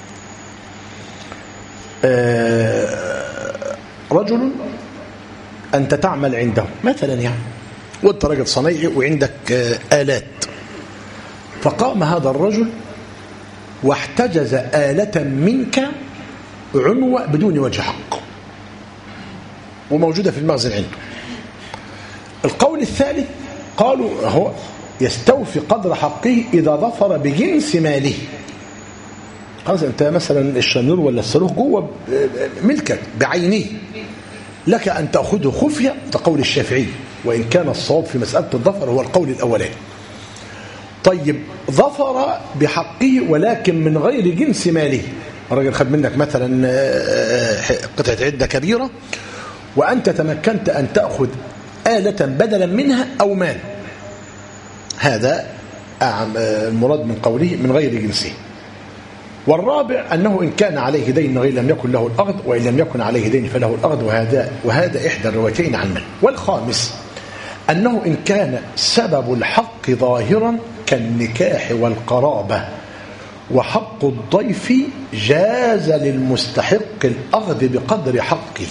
رجل أنت تعمل عنده مثلا يعني، وأنت راجل صنيعي وعندك آلات، فقام هذا الرجل واحتجز آلة منك عنوة بدون وجه حق وموجودة في المخزن عنده. القول الثالث قالوا هو يستوفي قدر حقه إذا ظفر بجنس ماله. خلاص أنت مثلا الشنيور ولا الصاروخ جوه ملكك بعينه، لك أن تأخذه خفية، ده قول الشافعي، وإن كان الصواب في مسألة الظفر هو القول الأولاني. طيب ظفر بحقه ولكن من غير جنس ماله، الراجل خد منك مثلا قطعة عدة كبيرة وأنت تمكنت أن تأخذ آلة بدلا منها أو مال، هذا المراد من قوله من غير جنسه. والرابع أنه إن كان عليه دين غير لم يكن له الأخذ، وإن لم يكن عليه دين فله الأخذ، وهذا إحدى الروايتين عن من. والخامس أنه إن كان سبب الحق ظاهرا كالنكاح والقرابة وحق الضيف جاز للمستحق الأخذ بقدر حقه.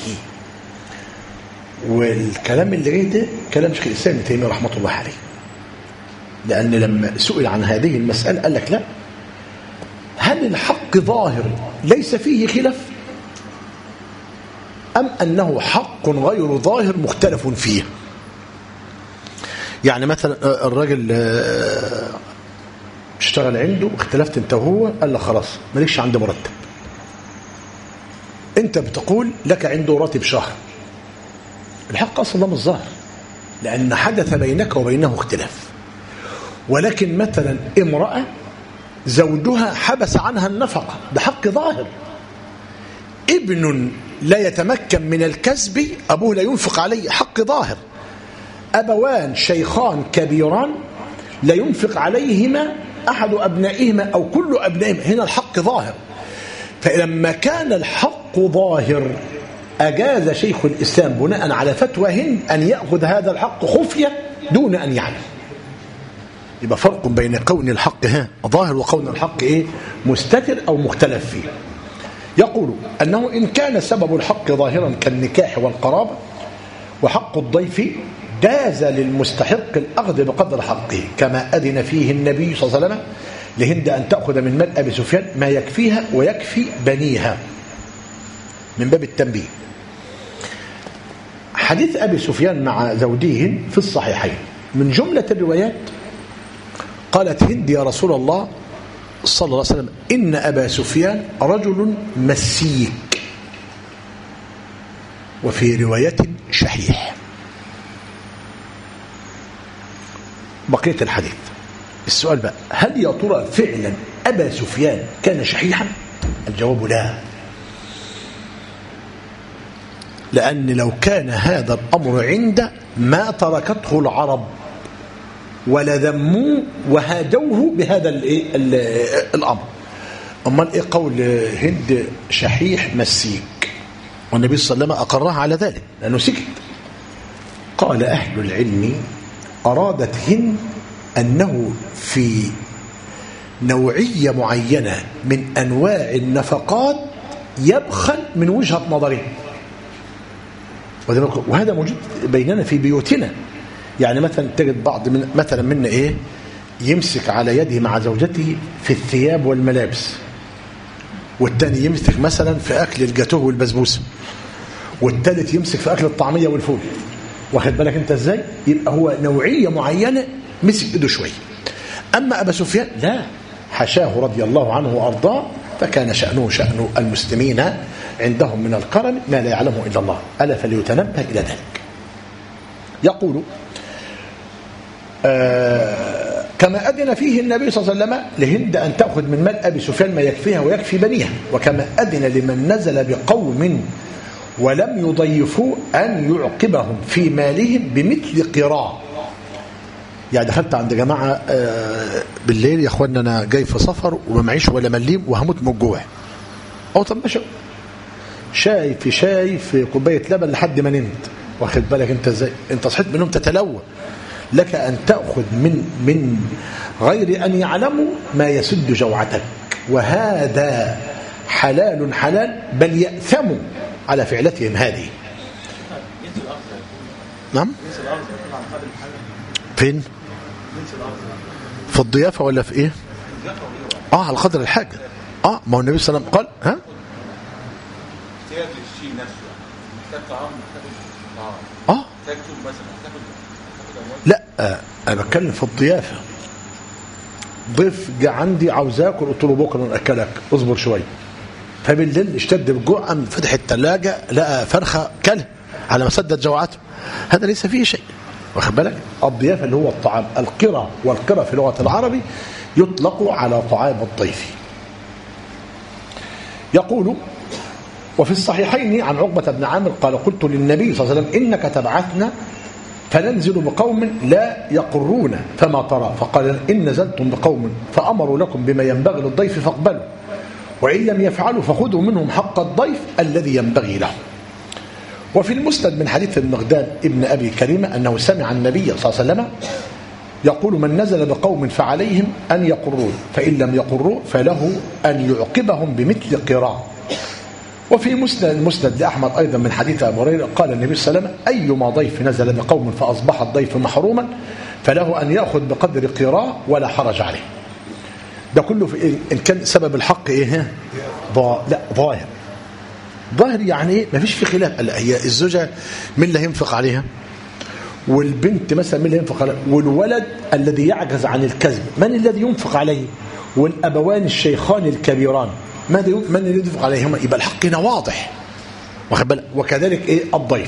والكلام اللي جاي ده كلام شيخ الإسلام ابن تيمية رحمة الله عليه، لأن لما سئل عن هذه المسألة قال لك لا، هل الحق ظاهر ليس فيه خلاف أم أنه حق غير ظاهر مختلف فيه؟ يعني مثلا الراجل اشتغل عنده واختلفت انت وهو، قال لك خلاص مالكش عندي مرتب، انت بتقول لك عنده راتب شهر، الحق اصلا مش ظاهر لان حدث بينك وبينه اختلاف. ولكن مثلا امرأة زوجها حبس عنها النفقة، ده حق ظاهر. ابن لا يتمكن من الكسب، أبوه لا ينفق عليه، حق ظاهر. أبوان شيخان كبيران لا ينفق عليهما أحد أبنائهما أو كل أبنائهما، هنا الحق ظاهر. فلما كان الحق ظاهر أجاز شيخ الإسلام بناء على فتوى هند أن يأخذ هذا الحق خفية دون أن يعلم. يبقى فرق بين كون الحق ظاهر وكون الحق مستتر أو مختلف فيه. يقول أنه إن كان سبب الحق ظاهرا كالنكاح والقرابة وحق الضيف جاز للمستحق الأخذ بقدر حقه، كما أذن فيه النبي صلى الله عليه وسلم لهند أن تأخذ من مال أبي سفيان ما يكفيها ويكفي بنيها، من باب التنبيه. حديث أبي سفيان مع زوجيه في الصحيحين، من جملة الروايات قالت هند يا رسول الله صلى الله عليه وسلم إن أبا سفيان رجل مسيك، وفي رواية شحيح. بقية الحديث السؤال بقى، هل يا ترى فعلا أبا سفيان كان شحيحا؟ الجواب لا، لأن لو كان هذا الأمر عنده ما تركته العرب ولا ذموه وهادوه بهذا الأمر. أما قول هند شحيح مسيك، والنبي صلى الله عليه وسلم أقرها على ذلك لأنه سكت. قال أهل العلم أرادت هند أنه في نوعية معينة من أنواع النفقات يبخل من وجهة نظره، وهذا موجود بيننا في بيوتنا. يعني مثلا تجد بعض مثلا منا يمسك على يده مع زوجته في الثياب والملابس، والتاني يمسك مثلا في أكل الجاتوه والبسبوسة، والتالت يمسك في أكل الطعمية والفول. واخد بالك انت ازاي؟ يبقى هو نوعية معينة مسك ايده شوية. أما أبا سفيان لا، حشاه رضي الله عنه وأرضاه، فكان شأنه شأن المسلمين عندهم من الكرم ما لا يعلمه إلا الله، ألا فليتنبه إلى ذلك. يقول كما أذن فيه النبي صلى الله عليه وسلم لهند أن تأخذ من مال أبي سفيان ما يكفيها ويكفي بنيها، وكما أذن لمن نزل بقوم ولم يضيفوا أن يعقبهم في مالهم بمثل قراء. يعني دخلت عند جماعة بالليل، يا أخوانا أنا جاي في سفر وما معيش ولا مليم وهموت من الجوع، أو طب ماشي شاي في شاي في كوباية لبن لحد ما نمت. واخد بالك انت ازاي؟ انت صحيت منهم تتلوى، لك أن تأخذ من غير أن يعلموا ما يسد جوعتك، وهذا حلال بل يأثموا على فعلتهم هذه. نعم. فين؟ في الضيافة ولا في ايه؟ على قدر الحاجة. ما هو النبي صلى الله عليه وسلم قال ها؟ لا انا بتكلم في الضيافة. ضيف جه عندي عاوز اكل، قلت له بكره ناكلك، اصبر شويه. فبالليل اشتد بالجوع، قام فتح الثلاجه لقى فرخه كله على ما سدت جوعته. هذا ليس فيه شيء، واخد بالك؟ الضيافه اللي هو الطعام. القرى، والقرى في لغه العربي يطلق على طعام الضيف. يقول: وفي الصحيحين عن عقبة بن عامر قال: قلت للنبي صلى الله عليه وسلم: إنك تبعثنا فننزل بقوم لا يقرون فما ترى؟ فقال: إن نزلتم بقوم فأمروا لكم بما ينبغي للضيف فاقبلوا، وإن لم يفعلوا فخذوا منهم حق الضيف الذي ينبغي له. وفي المسند من حديث المقداد ابن أبي كريمة أنه سمع النبي صلى الله عليه وسلم يقول: من نزل بقوم فعليهم أن يقروا، فإن لم يقروا فله أن يعقبهم بمثل قراء. وفي مسند لأحمد أيضا من حديث أبي هريرة قال النبي صلى الله عليه وسلم: أيما ضيف نزل بقوم فأصبح الضيف محروما فله أن يأخذ بقدر قراء ولا حرج عليه. ده كله في إيه؟ إن كان سبب الحق إيه؟ لا، ظاهر. ظاهر يعني إيه؟ ما فيش في خلاف. هي الزوجة من اللي هينفق عليها؟ والبنت مثلا من اللي ينفق عليها؟ والولد الذي يعجز عن الكذب من الذي ينفق عليه؟ والأبوان الشيخان الكبيران من اللي ينفق عليهما؟ يبقى الحق هنا واضح، واخد بالك؟ وكذلك إيه؟ الضيف.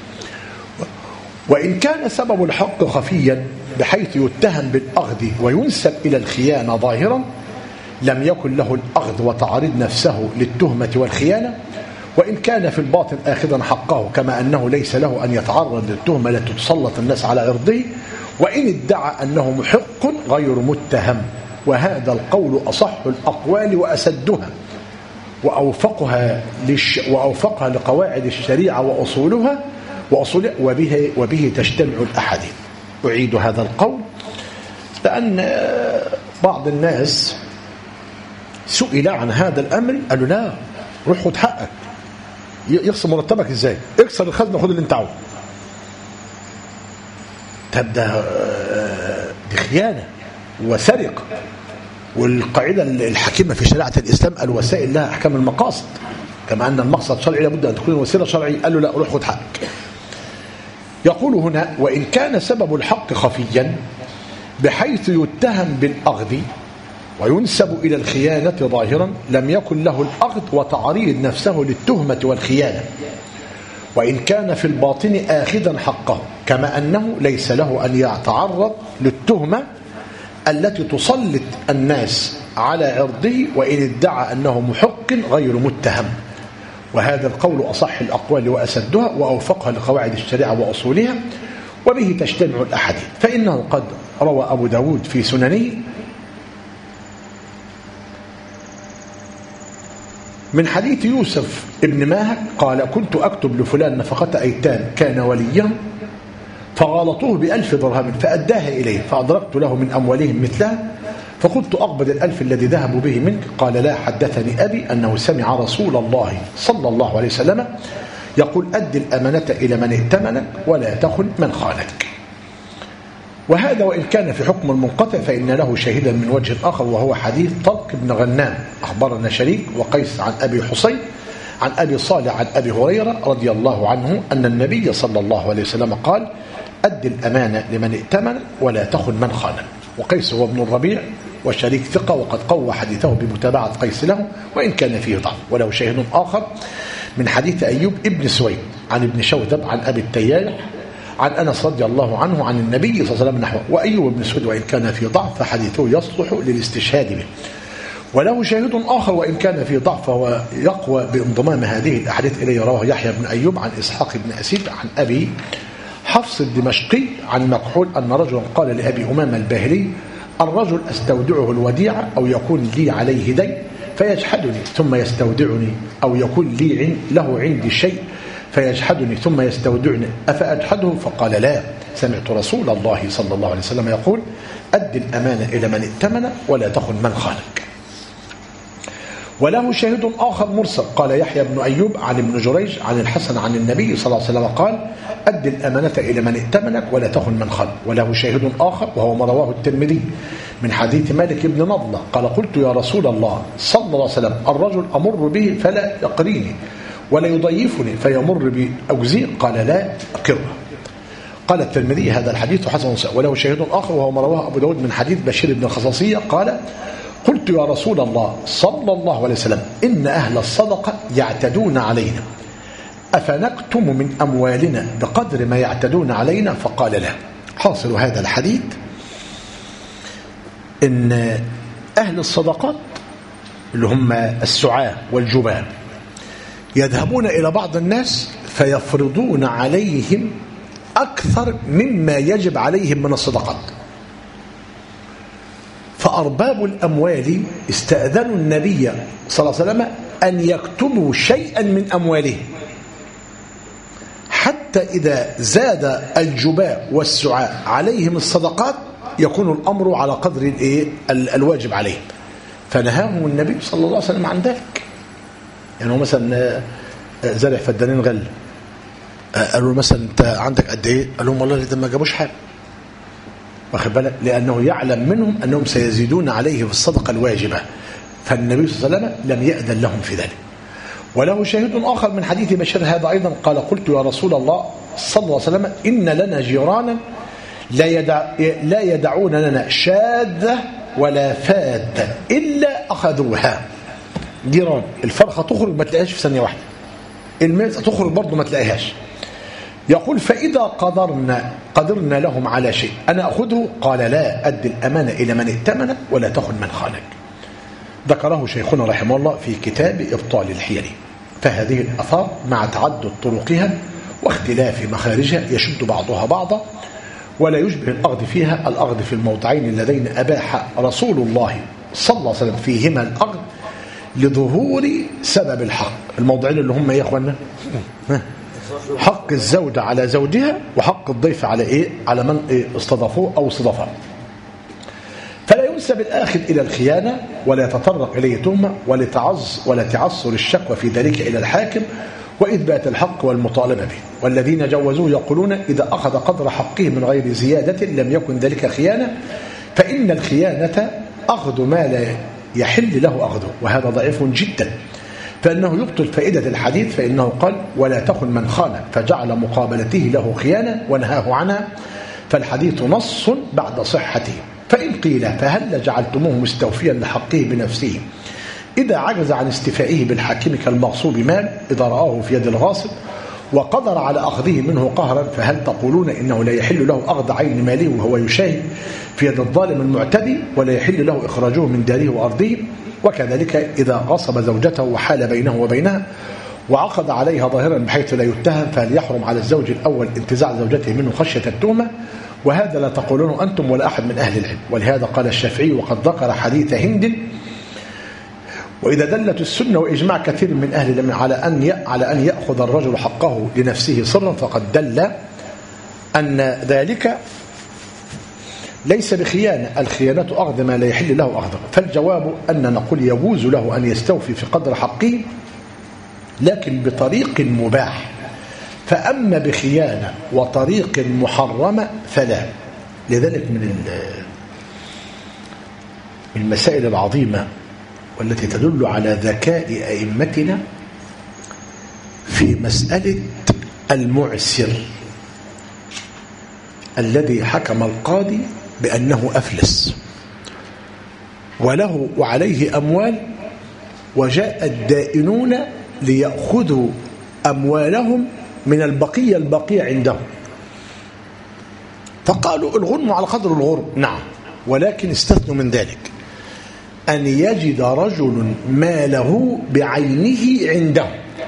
وإن كان سبب الحق خفيا بحيث يتهم بالأخذ وينسب إلى الخيانة ظاهرا لم يكن له الأخذ وتعرض نفسه للتهمة والخيانة، وإن كان في الباطن آخذا حقه كما أنه ليس له أن يتعرض للتهمة التي تسلط الناس على عرضه، وإن ادعى أنه محق غير متهم. وهذا القول أصح الأقوال وأسدها وأوفقها لقواعد الشريعة وأصولها وبه تجتمع الأحاديث. أعيد هذا القول لأن بعض الناس سئل عن هذا الأمر قالوا: لا، روح خد حقك. يخصم مرتبك ازاي؟ اكسر الخزنه وخد اللي انت عاوزه. طب دي خيانه وسرقه. والقاعده الحكيمه في شريعه الاسلام: الوسائل لها احكام المقاصد، كما ان المقصد شرعي لابد ان تكون الوسيله شرعيه. قال له: لا، روح خد حقك. يقول هنا: وان كان سبب الحق خفيا بحيث يتهم بالاخذ وينسب إلى الخيانة ظاهرا لم يكن له الأخذ وتعريض نفسه للتهمة والخيانة، وإن كان في الباطن آخذا حقه كما أنه ليس له أن يتعرض للتهمة التي تسلط الناس على عرضه، وإن ادعى أنه محق غير متهم. وهذا القول أصح الأقوال وأسدها وأوفقها لقواعد الشريعة وأصولها، وبه تجتمع الأحاديث. فإنه قد روى أبو داود في سننه من حديث يوسف ابن ماهك قال: كنت أكتب لفلان نفقة أيتام كان وليهم فغالطوه ب1000 درهم فأداها إليه، فأدركت له من أموالهم مثلها فقلت: أقبض 1000 الذي ذهبوا به منك؟ قال: لا، حدثني أبي أنه سمع رسول الله صلى الله عليه وسلم يقول: أد الأمانة إلى من ائتمنك ولا تخن من خانك. وهذا وإن كان في حكم المنقطع فإن له شاهدا من وجه آخر، وهو حديث طلق بن غنام أخبرنا شريك وقيس عن أبي حسين عن أبي صالح عن أبي هريرة رضي الله عنه أن النبي صلى الله عليه وسلم قال: أد الأمانة لمن ائتمن ولا تخن من خانك. وقيس هو ابن الربيع وشريك ثقة، وقد قوى حديثه بمتابعة قيس له وإن كان فيه ضعف. وله شاهد آخر من حديث أيوب ابن سويد عن ابن شوذب عن أبي التياح عن أنس رضي الله عنه عن النبي صلى الله عليه وسلم نحوه. وأيوب بن سويد وإن كان في ضعف فحديثه يصلح للاستشهاد به. وله شاهد آخر وإن كان في ضعف ويقوى بانضمام هذه الأحاديث إليه، رواه يحيى بن أيوب عن إسحاق بن أسيد عن أبي حفص الدمشقي عن مكحول أن رجلا قال لأبي أمامة الباهلي: الرجل أستودعه الوديعة أو يكون لي عليه دين فيجحدني ثم يستودعني، أو يكون لي له عندي شيء فيجحدني ثم يستودعني، أفأجحده؟ فقال: لا، سمعت رسول الله صلى الله عليه وسلم يقول: أد الأمانة إلى من ائتمن ولا تخن من خانك. وله شاهد آخر مرسل قال يحيى بن أيوب عن ابن جريج عن الحسن عن النبي صلى الله عليه وسلم قال أد الأمانة إلى من ائتمنك ولا تخن من خان. وله شاهد آخر وهو ما رواه الترمذي من حديث مالك بن نضلة قال قلت يا رسول الله صلى الله عليه وسلم الرجل أمر به فلا يقريني ولا يضيفني فيمر بي أجزي قال لا أقره. قال الترمذي هذا الحديث حسن صحيح. وله شاهد آخر وهو ما رواه أبو داود من حديث بشير بن الخصاصية قال قلت يا رسول الله صلى الله عليه وسلم إن أهل الصدقة يعتدون علينا أفنكتم من أموالنا بقدر ما يعتدون علينا فقال لا. حاصل هذا الحديث إن أهل الصدقات اللي هم السعاة والجبان يذهبون إلى بعض الناس فيفرضون عليهم أكثر مما يجب عليهم من الصدقات. فأرباب الأموال استأذنوا النبي صلى الله عليه وسلم أن يكتبوا شيئا من أموالهم حتى إذا زاد الجباء والسعاء عليهم الصدقات يكون الأمر على قدر الواجب عليهم. فنهاهم النبي صلى الله عليه وسلم عن ذلك. يعني هو مثلا زرع فدانين غل قالوا له مثلا أنت عندك قد إيه؟ قال لهم والله إذا ما جابوش حاجة واخد بالك لأنه يعلم منهم أنهم سيزيدون عليه في الصدقة الواجبة فالنبي صلى الله عليه وسلم لم يأذن لهم في ذلك. وله شاهد آخر من حديث بشير هذا أيضا قال قلت يا رسول الله صلى الله عليه وسلم إن لنا جيرانا لا يدعون لنا شاذة ولا فادة إلا أخذوها. جيران الفرخة تخرج ما تلاقيهاش في ثانية واحدة الميزة تخرج برضو ما تلاقيهاش. يقول فإذا قدرنا لهم على شيء أنا أخذه قال لا أد الأمانة إلى من ائتمنك ولا تخن من خانك. ذكره شيخنا رحمه الله في كتاب إبطال الحيل. فهذه الأثار مع تعدد طرقها واختلاف مخارجها يشد بعضها بعضا ولا يشبه الأخذ فيها الأخذ في الموضعين اللذين أباح رسول الله صلى الله عليه وسلم فيهما الأخذ لظهور سبب الحق. الموضعين اللي هم يا أخوانا حق الزوجة على زوجها وحق الضيف على على من استضافوه أو استضافه. فلا ينسب الآخذ إلى الخيانة ولا يتطرق إليه تهمة ولا تعصر الشكوى في ذلك إلى الحاكم وإثبات الحق والمطالبة به. والذين جوزوه يقولون إذا أخذ قدر حقه من غير زيادة لم يكن ذلك خيانة فإن الخيانة أخذ ما لا يحل له أخذه وهذا ضعيف جدا فإنه يبطل فائدة الحديث فإنه قال ولا تخن من خان فجعل مقابلته له خيانة ونهاه عنها فالحديث نص بعد صحته. فإن قيل فهل جعلتموه مستوفيا لحقه بنفسه إذا عجز عن استيفائه بالحاكم كالمغصوب مال إذا رآه في يد الغاصب وقدر على أخذه منه قهرا فهل تقولون إنه لا يحل له أخذ عين ماله وهو يشاهد في يد الظالم المعتدي ولا يحل له إخراجه من داره وأرضه. وكذلك إذا غصب زوجته وحال بينه وبينها وعقد عليها ظاهرا بحيث لا يتهم فهل يحرم على الزوج الأول انتزاع زوجته منه خشية التهمة وهذا لا تقولونه أنتم ولا أحد من أهل العلم. ولهذا قال الشافعي وقد ذكر حديث هند وإذا دلت السنة وإجماع كثير من أهل العلم على أن يأخذ الرجل حقه لنفسه سرا فقد دل أن ذلك ليس بخيانة الخيانة أخذ ما لا يحل له أخذه. فالجواب أن نقول يجوز له أن يستوفي في قدر حقه لكن بطريق مباح فأما بخيانة وطريق محرمة فلا. لذلك من المسائل العظيمة والتي تدل على ذكاء أئمتنا في مسألة المعسر الذي حكم القاضي بأنه أفلس وله وعليه أموال وجاء الدائنون ليأخذوا أموالهم من البقية عندهم فقالوا الغنم على قدر الغرم نعم ولكن استثنوا من ذلك أن يجد رجل ماله بعينه عنده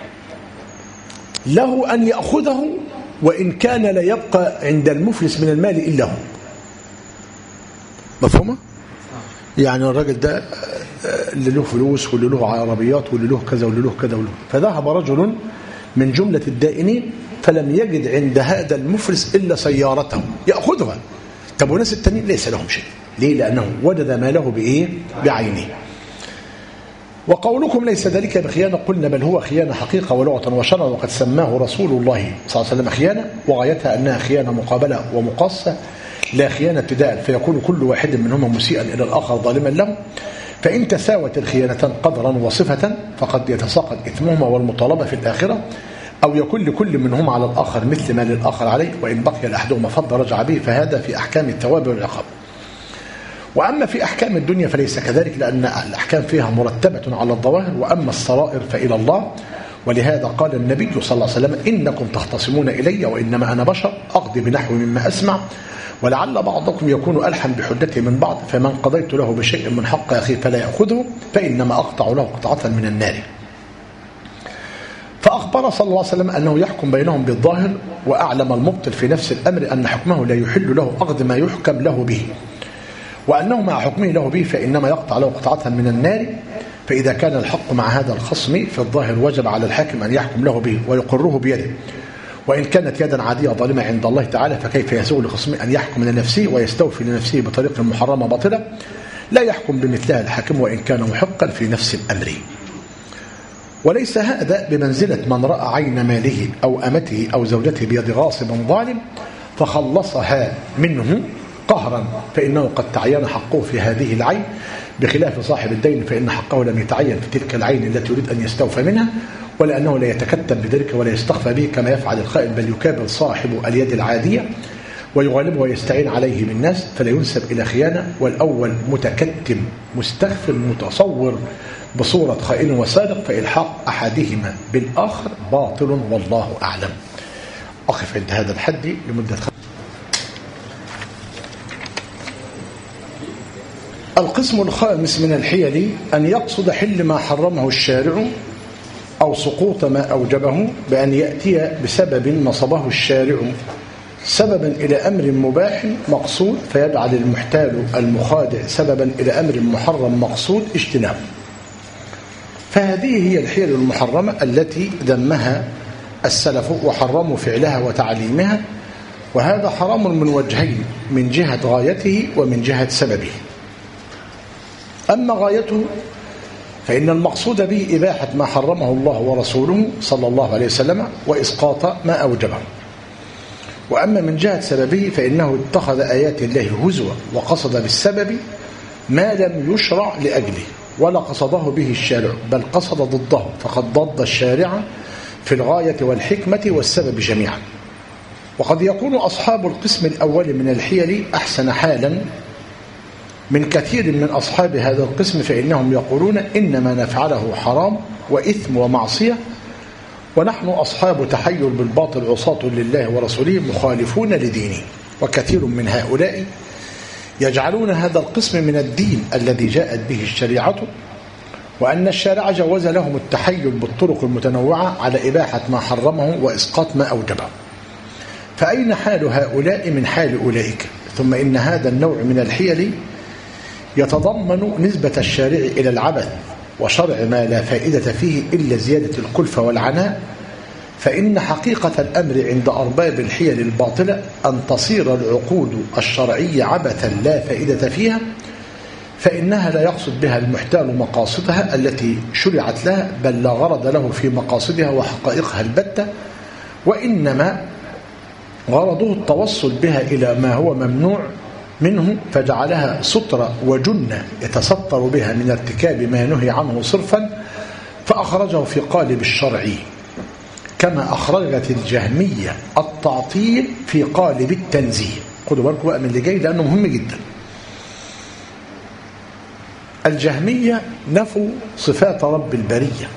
له أن يأخذه وإن كان لا يبقى عند المفلس من المال إلا هو. مفهومة؟ يعني الراجل ده اللي له فلوس واللي له عربيات واللي له كذا واللي له كذا واللي له. فذهب رجل من جملة الدائنين فلم يجد عند هذا المفلس إلا سيارته يأخذها. طب وناس التانيين ليس لهم شيء. ليه؟ لأنه وجد ماله بإيه؟ بعينه. وقولكم ليس ذلك بخيانة قلنا بل هو خيانة حقيقة ولغة وشرعا، وقد سماه رسول الله صلى الله عليه وسلم خيانة، وغايتها أنها خيانة مقابلة ومقاصة لا خيانة ابتداء، فيكون كل واحد منهما مسيئا إلى الآخر ظالما له. فإن تساوت الخيانتان قدرا وصفة فقد يتساقط إثمهما والمطالبة في الآخرة، أو يكون لكل منهما على الآخر مثل ما للآخر عليه، وإن بقي لأحدهما فضل رجع به، فهذا في أحكام الثواب والعقاب. وأما في أحكام الدنيا فليس كذلك، لأن الأحكام فيها مرتبة على الظواهر، وأما السرائر فإلى الله. ولهذا قال النبي صلى الله عليه وسلم: إنكم تختصمون إلي وإنما أنا بشر أقضي بنحو مما أسمع، ولعل بعضكم يكون ألحن بحجته من بعض، فمن قضيت له بشيء من حق أخيه فلا يأخذه، فإنما أقطع له قطعة من النار. فأخبر صلى الله عليه وسلم أنه يحكم بينهم بالظاهر، وأعلم المبطل في نفس الأمر أن حكمه لا يحل له أخذ ما يحكم له به، وأنه مع حكمه له به فإنما يقطع له قطعة من النار. فإذا كان الحق مع هذا الخصم في الظاهر وجب على الحاكم أن يحكم له به ويقره بيده، وإن كانت يدا عادية ظالمة عند الله تعالى فكيف يسوغ لخصمه أن يحكم لنفسه ويستوفي لنفسه بطريقة محرمة باطلة لا يحكم بمثلها الحاكم وإن كان محقا في نفس الأمر. وليس هذا بمنزلة من رأى عين ماله أو أمته أو زوجته بيد غاصب ظالم فخلصها منه قهرا، فإنه قد تعين حقه في هذه العين، بخلاف صاحب الدين فإن حقه لم يتعين في تلك العين التي يريد أن يستوفى منها، ولأنه لا يتكتم بذلك ولا يستخفى به كما يفعل الخائن، بل يكابر صاحب اليد العادية ويغالبه ويستعين عليه بالناس، فلا ينسب إلى خيانة. والأول متكتم مستخف متصور بصورة خائن وسارق، فإلحاق أحدهما بالآخر باطل والله أعلم. أقف عند هذا الحد لمدة القسم الخامس من الحيل أن يقصد حل ما حرمه الشارع أو سقوط ما أوجبه بأن يأتي بسبب نصبه الشارع سببا إلى أمر مباح مقصود، فيجعل المحتال المخادع سببا إلى أمر محرم مقصود اجتنابه. فهذه هي الحيل المحرمة التي ذمها السلف وحرموا فعلها وتعليمها، وهذا حرام من وجهين: من جهة غايته ومن جهة سببه. أما غايته فإن المقصود به إباحة ما حرمه الله ورسوله صلى الله عليه وسلم وإسقاط ما أوجبه. وأما من جهة سببه فإنه اتخذ آيات الله هزوا وقصد بالسبب ما لم يشرع لأجله ولا قصده به الشارع، بل قصد ضده، فقد ضد الشارع في الغاية والحكمة والسبب جميعا. وقد يكون أصحاب القسم الأول من الحيل أحسن حالا من كثير من أصحاب هذا القسم، فإنهم يقولون إنما نفعله حرام وإثم ومعصية، ونحن أصحاب تحير بالباطل عصاة لله ورسوله مخالفون لدينه. وكثير من هؤلاء يجعلون هذا القسم من الدين الذي جاءت به الشريعة، وأن الشارع جوز لهم التحيل بالطرق المتنوعة على إباحة ما حرمه وإسقاط ما أوجبه. فأين حال هؤلاء من حال أولئك؟ ثم إن هذا النوع من الحيل يتضمن نسبة الشارع إلى العبث وشرع ما لا فائدة فيه إلا زيادة الكلفة والعناء. فإن حقيقة الأمر عند أرباب الحيل الباطلة أن تصير العقود الشرعية عبثا لا فائدة فيها، فإنها لا يقصد بها المحتال مقاصدها التي شرعت لها، بل لا غرض له في مقاصدها وحقائقها البتة، وإنما غرضه التوصل بها إلى ما هو ممنوع منه، فجعلها سترة وجنة يتستر بها من ارتكاب ما نهي عنه صرفا، فأخرجه في قالب الشرع، كما أخرجت الجهمية التعطيل في قالب التنزيه. خدوا بالكم بقى من اللي جاي لأنه مهم جدا. الجهمية نفوا صفات رب البرية،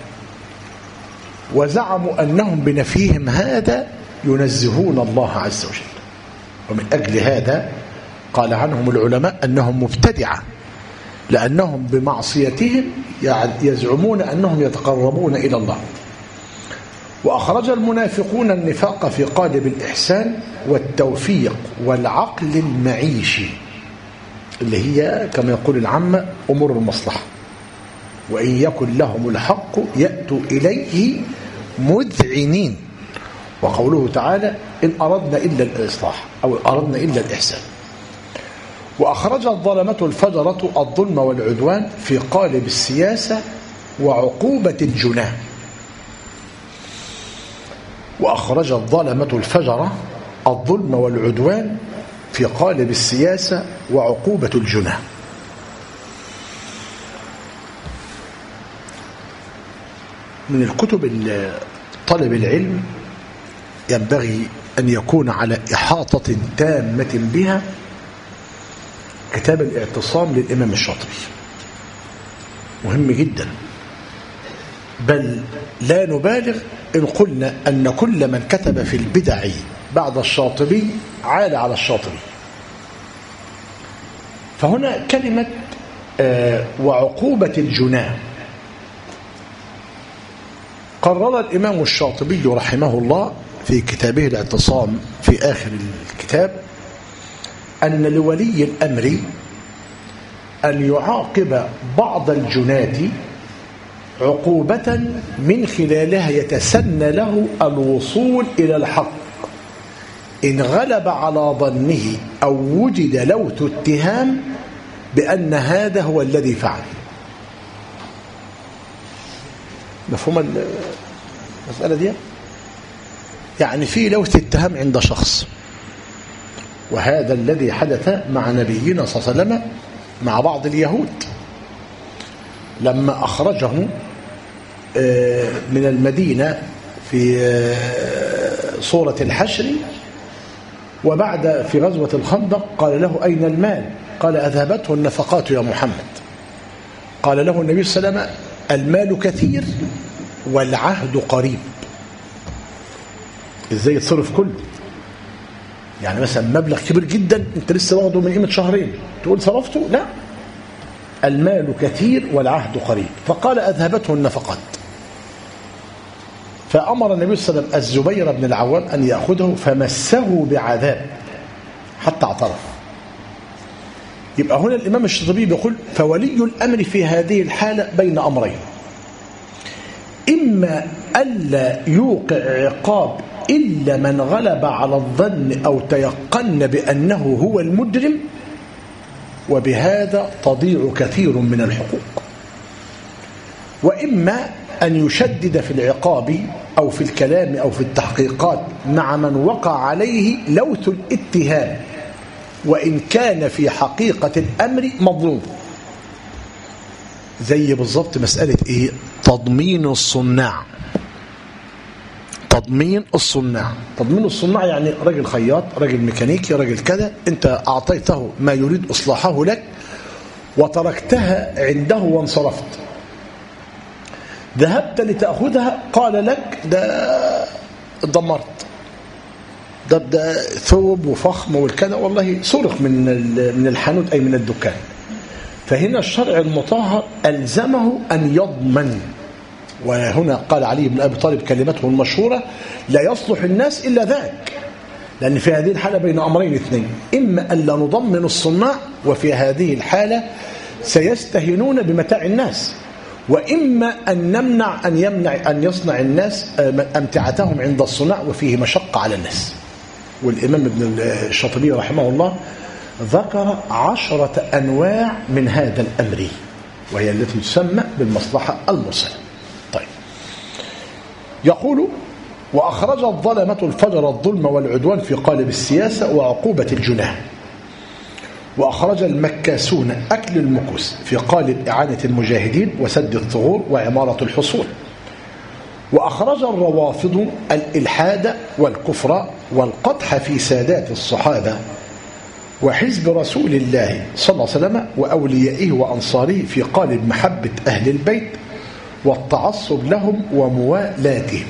وزعموا أنهم بنفيهم هذا ينزهون الله عز وجل، ومن أجل هذا قال عنهم العلماء أنهم مبتدعة، لأنهم بمعصيتهم يزعمون أنهم يتقربون إلى الله. وأخرج المنافقون النفاق في قالب الإحسان والتوفيق والعقل المعيشي، اللي هي كما يقول العامة أمور المصلحة، وإن يكن لهم الحق يأتوا إليه مذعنين. وقوله تعالى: إن أردنا إلا الإصلاح أو أردنا إلا الإحسان. وأخرج الظلمة الفجرة الظلم والعدوان في قالب السياسة وعقوبة الجناه. وأخرج الظلمة الفجرة الظلم والعدوان في قالب السياسة وعقوبة الجناه. من الكتب طالب العلم ينبغي أن يكون على إحاطة تامة بها كتاب الاعتصام للإمام الشاطبي، مهم جدا، بل لا نبالغ إن قلنا أن كل من كتب في البدع بعد الشاطبي عال على الشاطبي. فهنا كلمة وعقوبة الجناه، قرر الإمام الشاطبي رحمه الله في كتابه الاعتصام في آخر الكتاب أن لولي الأمر أن يعاقب بعض الجناة عقوبة من خلالها يتسنى له الوصول إلى الحق إن غلب على ظنه أو وجد لوث اتهام بأن هذا هو الذي فعل. مفهوم المسألة دي؟ يعني في لوث اتهام عند شخص، وهذا الذي حدث مع نبينا صلى الله عليه وسلم مع بعض اليهود لما أخرجه من المدينة في صورة الحشر، وبعد في غزوة الخندق قال له أين المال؟ قال أذهبته النفقات يا محمد. قال له النبي صلى الله عليه وسلم المال كثير والعهد قريب. ازاي يتصرف كله؟ يعني مثلا مبلغ كبير جدا انت لسه واخده من قيمة شهرين تقول صرفته؟ لا، المال كثير والعهد قريب. فقال أذهبته النفقات، فأمر النبي صلى الله عليه وسلم الزبير بن العوام أن يأخذه فمسه بعذاب حتى اعترف. يبقى هنا الإمام الشاطبي بيقول فولي الأمر في هذه الحالة بين أمرين: إما ألا يوقع عقاب إلا من غلب على الظن أو تيقن بأنه هو المجرم، وبهذا تضيع كثير من الحقوق، وإما أن يشدد في العقاب أو في الكلام أو في التحقيقات مع من وقع عليه لوث الاتهام وإن كان في حقيقة الأمر مظلوم. زي بالضبط مسألة إيه؟ تضمين الصناع. تضمين الصناع يعني راجل خياط، راجل ميكانيكي، راجل كذا، أنت أعطيته ما يريد إصلاحه لك وتركتها عنده وانصرفت، ذهبت لتأخذها قال لك ده اتدمرت، ده ثوب وفخم والكذا، والله سرق من الحانوت أي من الدكان. فهنا الشرع المطهر ألزمه أن يضمن. وهنا قال علي بن أبي طالب كلمته المشهورة: لا يصلح الناس إلا ذاك. لأن في هذه الحالة بين أمرين اثنين: إما أن لا نضمن الصناع، وفي هذه الحالة سيستهينون بمتاع الناس، وإما أن نمنع أن يصنع الناس أمتعتهم عند الصناع، وفيه مشقة على الناس. والإمام ابن الشاطبي رحمه الله ذكر 10 أنواع من هذا الأمر، وهي التي تسمى بالمصلحة المرسلة. طيب، يقول: وأخرج الظلمة الفجر الظلم والعدوان في قالب السياسة وعقوبة الجناه. وأخرج المكاسون أكل المكوس في قالب إعانة المجاهدين وسد الثغور وعمارة الحصول. وأخرج الروافض الإلحاد والكفر والقدح في سادات الصحابة وحزب رسول الله صلى الله عليه وسلم وأوليائه وأنصاره في قالب محبة أهل البيت والتعصب لهم وموالاتهم.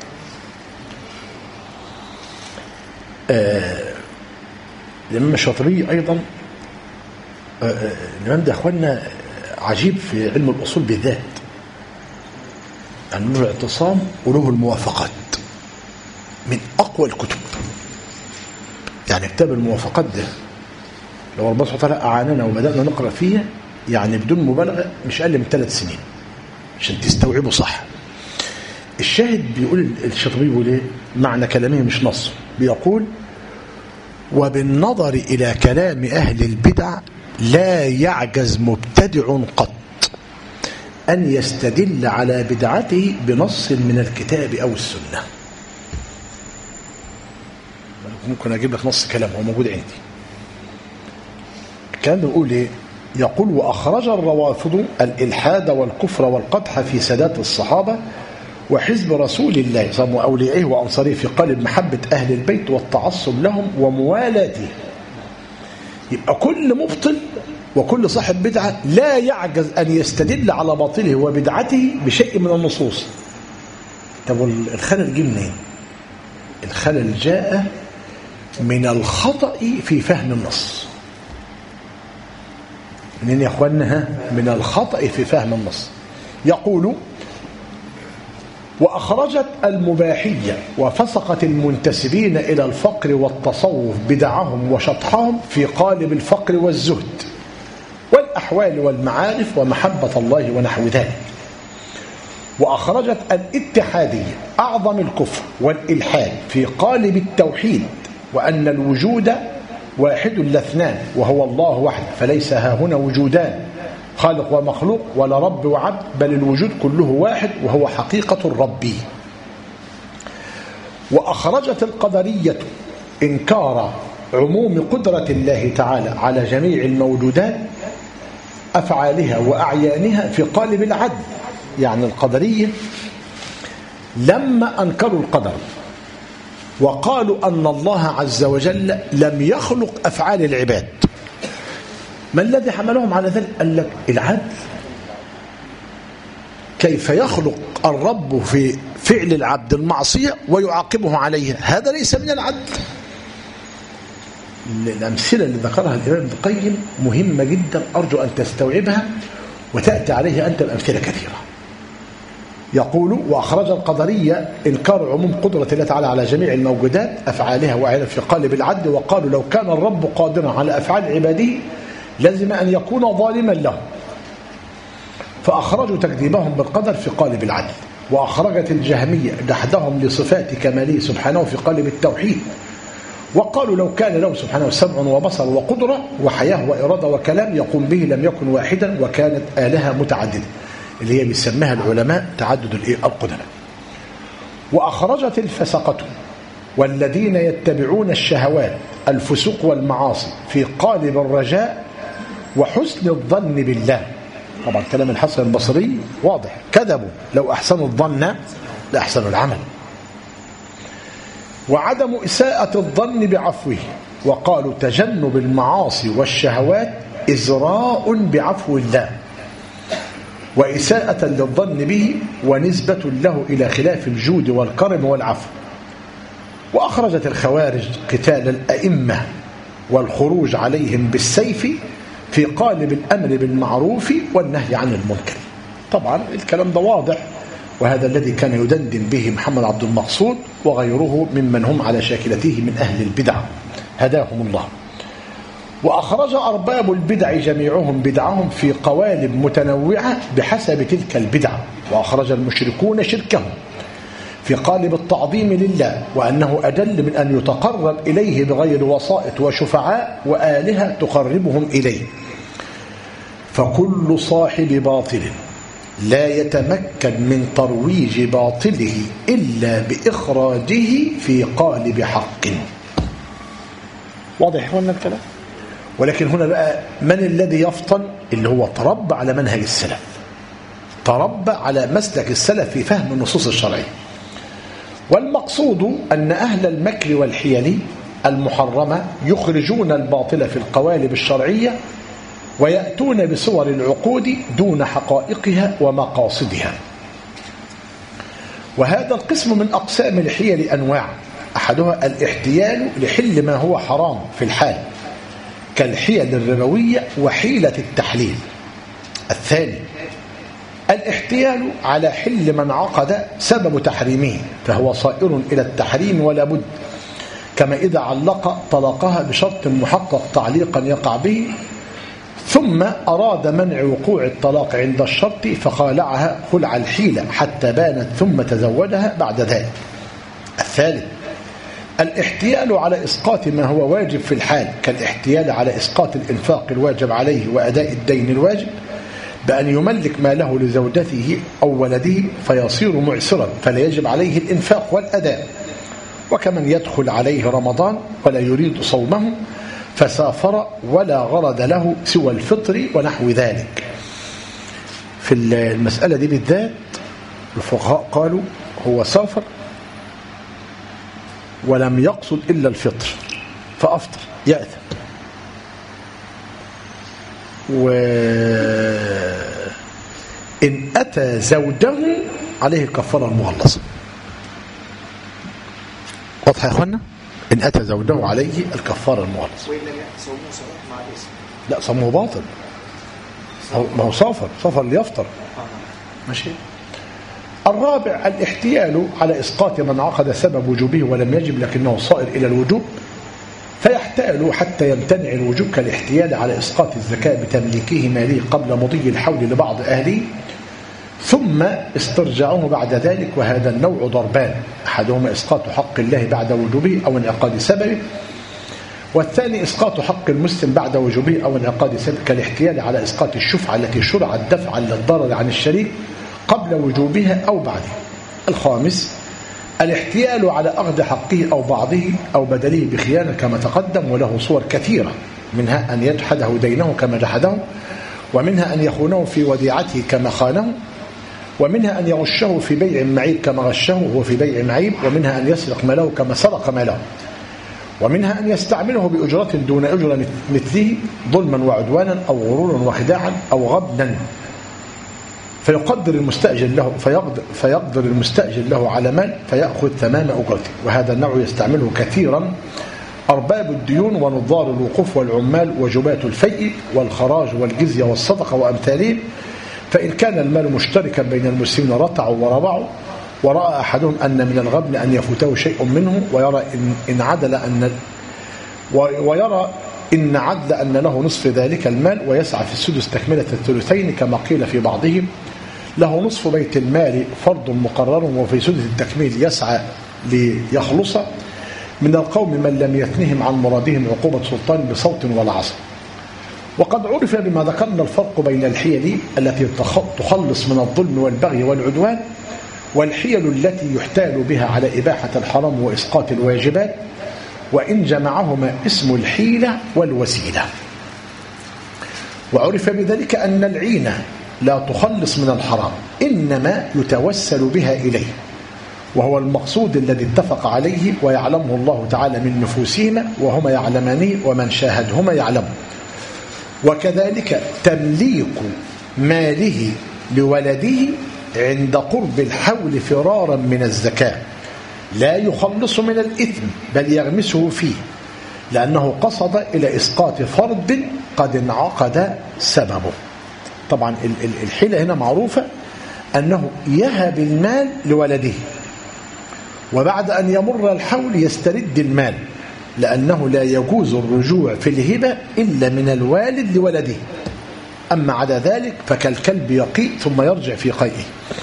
الإمام الشاطبي أيضا الإمام ده أخوانا عجيب في علم الأصول بالذات، يعني له الاعتصام وله الموافقات، من أقوى الكتب. يعني كتاب الموافقات ده لو ربنا سبحانه وتعالى أعاننا وبدأنا نقرأ فيه يعني بدون مبالغة مش أقل من 3 سنين عشان تستوعبوا صح. الشاهد بيقول الشاطبي بيقول ايه؟ معنى كلامه مش نص، بيقول: وبالنظر إلى كلام أهل البدع لا يعجز مبتدع قط أن يستدل على بدعته بنص من الكتاب أو السنة. ممكن أجيب لك نص كلام هو موجود عندي. كان بيقول إيه؟ يقول: وأخرج الروافض الإلحاد والكفر والقدح في سادات الصحابة وحزب رسول الله صلى الله عليه وسلم وأوليائه وأنصاره في قالب محبة أهل البيت والتعصب لهم وموالاته. يبقى كل مبطل وكل صاحب بدعة لا يعجز أن يستدل على باطله وبدعته بشيء من النصوص. طب الخلل جه منين؟ الخلل جاء من الخطأ في فهم النص. منين يا أخوانا؟ من الخطأ في فهم النص. يقول: وأخرجت المباحية وفسقت المنتسبين إلى الفقر والتصوف بدعهم وشطحهم في قالب الفقر والزهد والأحوال والمعارف ومحبة الله ونحو ذلك. وأخرجت الاتحادية أعظم الكفر والإلحاد في قالب التوحيد وأن الوجود واحد لا اثنان وهو الله وحده، فليس هاهنا وجودان خالق ومخلوق ولا رب وعبد، بل الوجود كله واحد وهو حقيقة الرب. وأخرجت القدرية إنكار عموم قدرة الله تعالى على جميع الموجودات أفعالها وأعيانها في قالب العدل. يعني القدرية لما أنكروا القدر وقالوا أن الله عز وجل لم يخلق أفعال العباد، ما الذي حملهم على ذلك؟ قال لك العدل. كيف يخلق الرب في فعل العبد المعصية ويعاقبه عليها؟ هذا ليس من العدل. الأمثلة اللي ذكرها الإمام ابن القيم مهمة جدا، أرجو أن تستوعبها وتأتي عليها أنت بأمثلة كثيرة. يقول: وأخرج القدرية إنكار عموم قدرة الله تعالى على جميع الموجودات أفعالها وأعيانها في قالب العدل، وقالوا لو كان الرب قادرا على أفعال عباده لازم أن يكون ظالما له، فأخرجوا تكذيبهم بالقدر في قالب العدل. وأخرجت الجهمية جحدهم لصفات كماله سبحانه في قالب التوحيد، وقالوا لو كان له سبحانه سمع وبصر وقدرة وحياة وإرادة وكلام يقوم به لم يكن واحدا وكانت آلهة متعددة، اللي هي بيسميها العلماء تعدد القدرة. وأخرجت الفسقة والذين يتبعون الشهوات الفسوق والمعاصي في قالب الرجاء وحسن الظن بالله. طبعا كلام الحسن البصري واضح، كذبوا لو أحسنوا الظن لأحسنوا العمل. وعدم إساءة الظن بعفوه، وقالوا تجنب المعاصي والشهوات إزراء بعفو الله وإساءة للظن به ونسبة له إلى خلاف الجود والكرم والعفو. وأخرجت الخوارج قتال الأئمة والخروج عليهم بالسيف في قالب الأمر بالمعروف والنهي عن المنكر. طبعا الكلام ده واضح، وهذا الذي كان يدندن به محمد عبد المقصود وغيره ممن هم على شاكلته من أهل البدع هداهم الله. وأخرج أرباب البدع جميعهم بدعهم في قوالب متنوعة بحسب تلك البدع. وأخرج المشركون شركهم في قالب التعظيم لله وأنه أجل من أن يتقرب إليه بغير وسائط وشفعاء وآلهة تقربهم إليه. فكل صاحب باطل لا يتمكن من ترويج باطله إلا بإخراجه في قالب حق. واضح هنا الكلام؟ ولكن هنا بقى من الذي يفطن؟ اللي هو تربى على منهج السلف، تربى على مسلك السلف في فهم النصوص الشرعية. والمقصود أن أهل المكر والحيل المحرمة يخرجون الباطل في القوالب الشرعية ويأتون بصور العقود دون حقائقها ومقاصدها. وهذا القسم من أقسام الحيل أنواع، أحدها الاحتيال لحل ما هو حرام في الحال كالحيل الربوية وحيلة التحليل. الثاني الاحتيال على حل من عقد سبب تحريمه فهو صائر إلى التحريم ولا بد، كما إذا علق طلقها بشرط محقق تعليقا يقع به ثم أراد منع وقوع الطلاق عند الشرط فخالعها خلع الحيلة حتى بانت ثم تزوجها بعد ذلك. الثالث الاحتيال على إسقاط ما هو واجب في الحال كالاحتيال على إسقاط الإنفاق الواجب عليه وأداء الدين الواجب بأن يملك ماله لزوجته أو ولده فيصير معسرا فلا يجب عليه الإنفاق والأداء، وكمن يدخل عليه رمضان ولا يريد صومه فسافر ولا غرض له سوى الفطر ونحو ذلك. في المسألة دي بالذات الفقهاء قالوا هو سافر ولم يقصد إلا الفطر فأفطر يأثم، وإن أتى زوجه عليه كفارة المغلظة. واضح يا أخوانا؟ إن أتى زوجه عليه الكفارة المغلظة. وإن لم يأتي صومه صحيح مع الاسم. لا صومه باطل، ما هو سافر ليفطر. ماشي. الرابع الاحتيال على إسقاط من عقد سبب وجوبه ولم يجب لكنه صائر إلى الوجوب، فيحتال حتى يمتنع الوجوب كالاحتيال على إسقاط الزكاة بتمليكه ماليه قبل مضي الحول لبعض أهله ثم استرجاعه بعد ذلك، وهذا النوع ضربان: أحدهما إسقاط حق الله بعد وجوبه أو انعقاد سببه، والثاني إسقاط حق المسلم بعد وجوبه أو انعقاد سببه كالاحتيال على إسقاط الشفعة التي شرعت دفعا للضرر عن الشريك قبل وجوبها أو بعده. الخامس الاحتيال على أخذ حقه أو بعضه أو بدله بخيانة كما تقدم، وله صور كثيرة، منها أن يجحده دينه كما جحده، ومنها أن يخونه في وديعته كما خانه، ومنها أن يغشه في بيع معيب كما غشه وهو في بيع معيب، ومنها أن يسرق ماله كما سرق ماله، ومنها أن يستعمله بأجرة دون أجرة مثله ظلما وعدوانا أو غرورا وخداعا أو غبنا فيقدر المستأجر له على مال فيأخذ تمام أجرته. وهذا النوع يستعمله كثيرا أرباب الديون ونظار الوقوف والعمال وجبات الفيء والخراج والجزية والصدقة وأمثالهم، فإن كان المال مشتركا بين المسلمين رتعوا وربعوا، ورأى أحدهم أن من الغبن أن يفوته شيء منه، ويرى إن عدل أن له نصف ذلك المال ويسعى في السدس تكملة الثلثين كما قيل في بعضهم: له نصف بيت المال فرض مقرر وفي سدس التكميل يسعى ليخلص. من القوم من لم يثنهم عن مرادهم عقوبة سلطان بصوت ولا عصا. وقد عرف بما ذكرنا الفرق بين الحيل التي تخلص من الظلم والبغي والعدوان والحيل التي يحتال بها على إباحة الحرام وإسقاط الواجبات، وإن جمعهما اسم الحيلة والوسيلة. وعرف بذلك أن العينة لا تخلص من الحرام، إنما يتوسل بها إليه، وهو المقصود الذي اتفق عليه ويعلمه الله تعالى من نفوسهما وهما يعلمانه ومن شاهدهما يعلمه. وكذلك تمليك ماله لولده عند قرب الحول فرارا من الزكاة لا يخلص من الإثم بل يغمسه فيه، لأنه قصد إلى إسقاط فرض قد انعقد سببه. طبعا الحيلة هنا معروفة أنه يهب المال لولده، وبعد أن يمر الحول يسترد المال، لأنه لا يجوز الرجوع في الهبة إلا من الوالد لولده، أما على ذلك فكالكلب يقيء ثم يرجع في قيئه.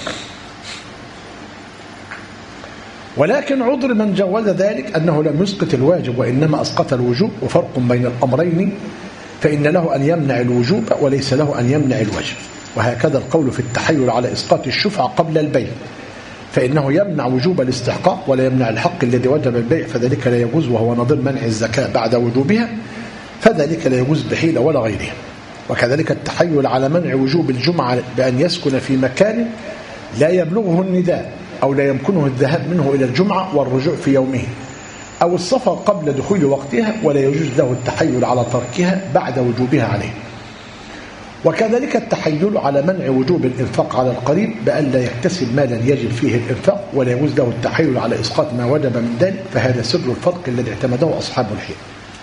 ولكن عذر من جوز ذلك أنه لم يسقط الواجب وإنما أسقط الوجوب، وفرق بين الأمرين، فإن له أن يمنع الوجوب وليس له أن يمنع الواجب. وهكذا القول في التحيل على إسقاط الشفعة قبل البيع، فإنه يمنع وجوب الاستحقاق ولا يمنع الحق الذي وجب البيع، فذلك لا يجوز، وهو نظير منع الزكاة بعد وجوبها، فذلك لا يجوز بحيلة ولا غيرها. وكذلك التحيل على منع وجوب الجمعة بأن يسكن في مكان لا يبلغه النداء أو لا يمكنه الذهاب منه إلى الجمعة والرجوع في يومه، أو السفر قبل دخول وقتها، ولا يجوز له التحيل على تركها بعد وجوبها عليه. وكذلك التحيل على منع وجوب الإنفاق على القريب بأن لا يكتسب مالا يجب فيه الإنفاق، ولا يجوز له التحيل على إسقاط ما وجب من ذلك، فهذا سر الفرق الذي اعتمده أصحاب الحيل.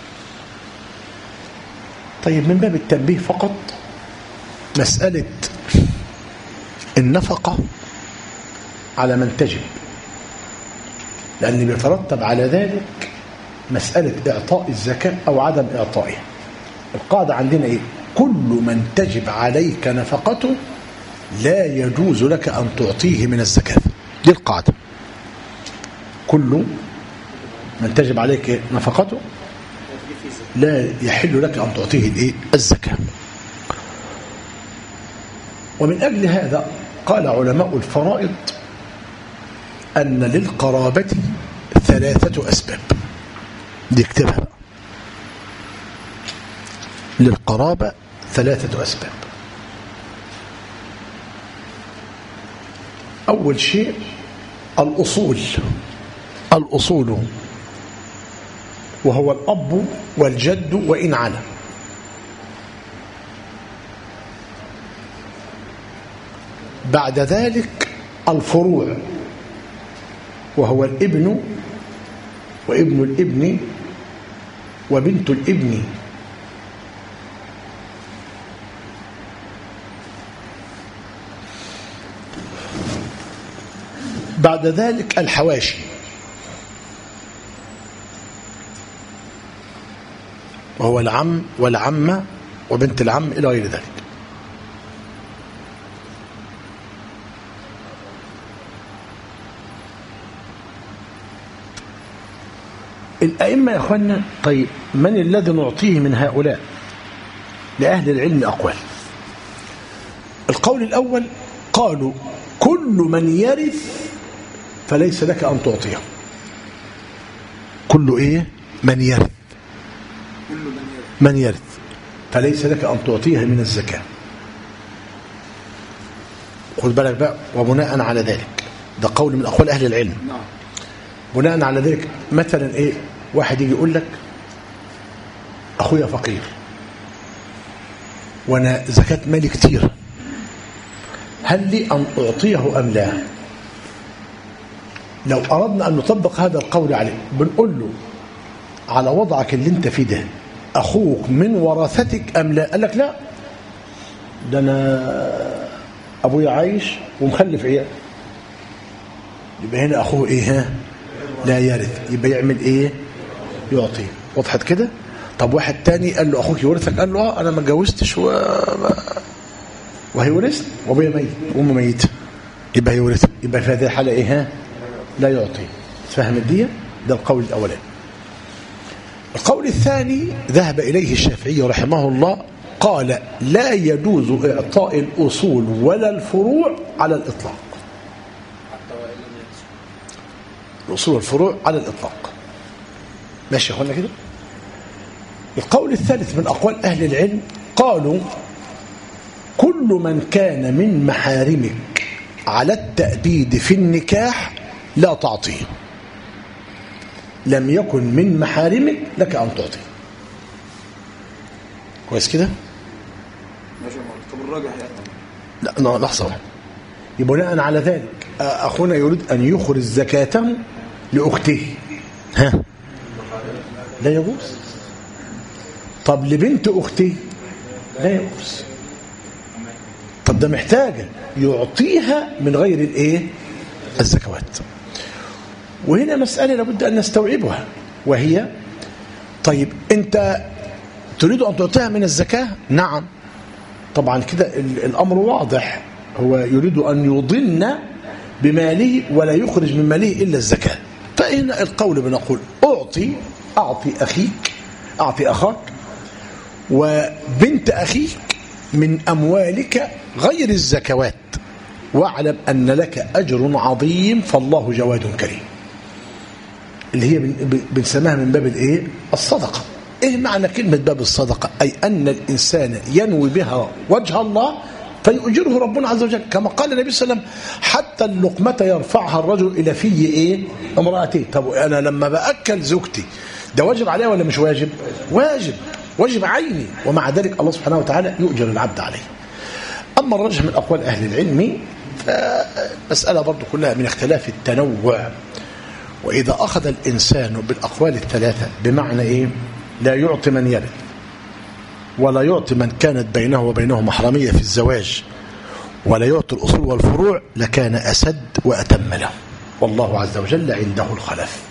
طيب، من باب التنبيه فقط، مسألة النفقة على من تجب، لأن بيترتب على ذلك مسألة إعطاء الزكاة أو عدم إعطائها. القاعدة عندنا إيه؟ كل من تجب عليك نفقته لا يجوز لك أن تعطيه من الزكاة. دي القاعدة. كل من تجب عليك نفقته لا يحل لك أن تعطيه الزكاة. ومن أجل هذا قال علماء الفرائض أن للقرابة 3 أسباب. دي اكتبها بقى. للقرابة 3 أسباب. أول شيء الأصول وهو الأب والجد وإن علا. بعد ذلك الفروع وهو الابن وابن الابن وبنت الابن. بعد ذلك الحواشي وهو العم والعمة وبنت العم إلى غير ذلك. الأئمة يا أخوانا، طيب من الذي نعطيه من هؤلاء؟ لأهل العلم أقوال. القول الأول قالوا كل من يرث فليس لك أن تعطيه. كل إيه؟ من يرث. من يرث فليس لك أن تعطيها من الزكاة. خذ بالك بقى. وبناء على ذلك، ده قول من أقوال أهل العلم، بناء على ذلك مثلا إيه؟ واحد يجي يقول لك أخويا فقير وأنا زكاة مالي كتير، هل لي أن أعطيه أم لا؟ لو أردنا أن نطبق هذا القول عليه بنقول له على وضعك اللي انت فيه ده أخوك من ورثتك أم لا؟ قال لك لا، ده أنا أبويا عايش ومخلف عيال، يبقى هنا أخوه إيه؟ ها؟ لا يرث. يبقى يعمل إيه؟ يعطيه. وضحت كده؟ طب واحد تاني قال له أخوك يورثك، قال له أنا ما اتجوزتش وهيورثني وأبويا ميت وأمه ميتة، يبقى هيورثني. يبقى في هذه الحالة إيه؟ ها؟ لا يعطيه. تفهم الدية؟ ده القول الأولاني. القول الثاني ذهب إليه الشافعي رحمه الله، قال لا يجوز إعطاء الأصول ولا الفروع على الإطلاق. الأصول والفروع على الإطلاق. ماشي يا أخوانا كده؟ القول الثالث من أقوال أهل العلم قالوا كل من كان من محارمك على التأبيد في النكاح لا تعطيه. لم يكن من محارمك لك أن تعطيه. كويس كده؟ ماشي. طب الراجح يعني؟ لا لحظة. يبقى بناء على ذلك أخونا يريد أن يخرج زكاته لأخته، ها؟ لا يجوز. طب لبنت أخته لا يجوز. طب ده محتاجة يعطيها من غير الايه؟ الزكوات. وهنا مسألة لابد أن نستوعبها، وهي طيب أنت تريد أن تعطيها من الزكاة؟ نعم طبعا كده الأمر واضح، هو يريد أن يضن بماله ولا يخرج من ماله إلا الزكاة. فهنا القول بنقول أعطي أخيك، أعطي أخاك وبنت أخيك من أموالك غير الزكوات، واعلم أن لك أجر عظيم فالله جواد كريم، اللي هي بنسميها من باب الايه؟ الصدقة. ايه معنى كلمة باب الصدقة؟ أي أن الإنسان ينوي بها وجه الله فيؤجره ربنا عز وجل، كما قال النبي صلى الله عليه وسلم حتى اللقمة يرفعها الرجل إلى في ايه؟ امرأته. طب أنا لما بأكل زوجتي ده واجب عليها ولا مش واجب؟ واجب عيني، ومع ذلك الله سبحانه وتعالى يؤجر العبد عليه. أما الرجح من أقوال أهل العلم فمسألة برضو كلها من اختلاف التنوع. وإذا أخذ الإنسان بالأقوال الثلاثة بمعنى إيه؟ لا يعطي من يرث ولا يعطي من كانت بينه وبينه محرمية في الزواج ولا يعطي الأصول والفروع لكان أسد وأتم له، والله عز وجل عنده الخلف.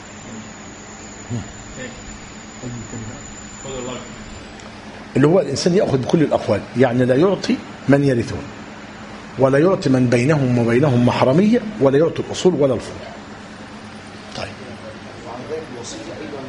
اللي هو الإنسان يأخذ بكل الأقوال، يعني لا يعطي من يرثون ولا يعطي من بينهم وبينهم محرمية ولا يعطي الأصول ولا الفروع. طيب وعن غير الوصية أيضا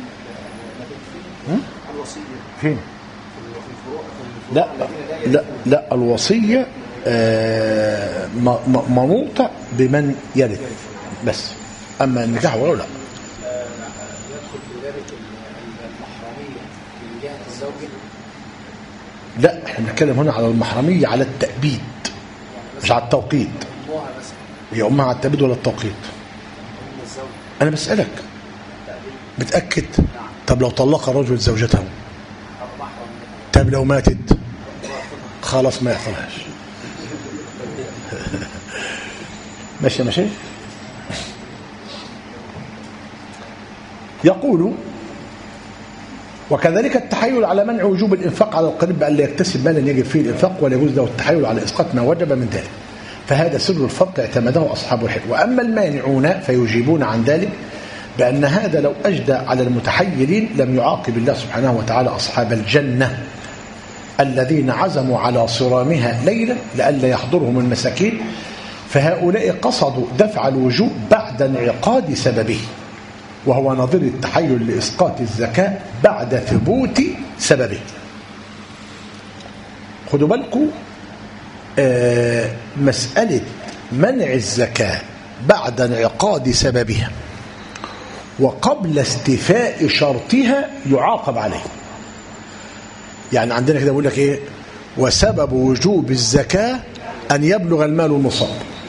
الوصية فين؟ في الفروع لا الوصية منوطة بمن يرث بس. أما النكاح ولا لا. يدخل في ذلك المحرمية من جهة الزوج؟ لا، احنا بنتكلم هنا على المحرمية على التأبيد مش على التوقيت. هي أمها على التأبيد ولا التوقيت؟ أنا بسألك بتأكد. طب لو طلق الرجل زوجته، طب لو ماتت خلاص ما يحصلهاش. ماشي ماشي. يقول وكذلك التحايل على منع وجوب الإنفاق على القريب بأن لا يكتسب مالا يجب فيه الإنفاق، ولا يجوز له التحايل على إسقاط ما وجب من ذلك، فهذا سر الفرق اعتمده أصحاب الحل. وأما المانعون فيجيبون عن ذلك بأن هذا لو أجدى على المتحيلين لم يعاقب الله سبحانه وتعالى أصحاب الجنة الذين عزموا على صرامها ليلا لئلا يحضرهم المساكين، فهؤلاء قصدوا دفع الوجوب بعد انعقاد سببه، وهو نظير التحيل لإسقاط الزكاة بعد ثبوت سببه. خدوا بالكم مسألة منع الزكاة بعد انعقاد سببها وقبل استيفاء شرطها يعاقب عليه. يعني عندنا كده بيقول لك ايه؟ وسبب وجوب الزكاة أن يبلغ المال النصاب.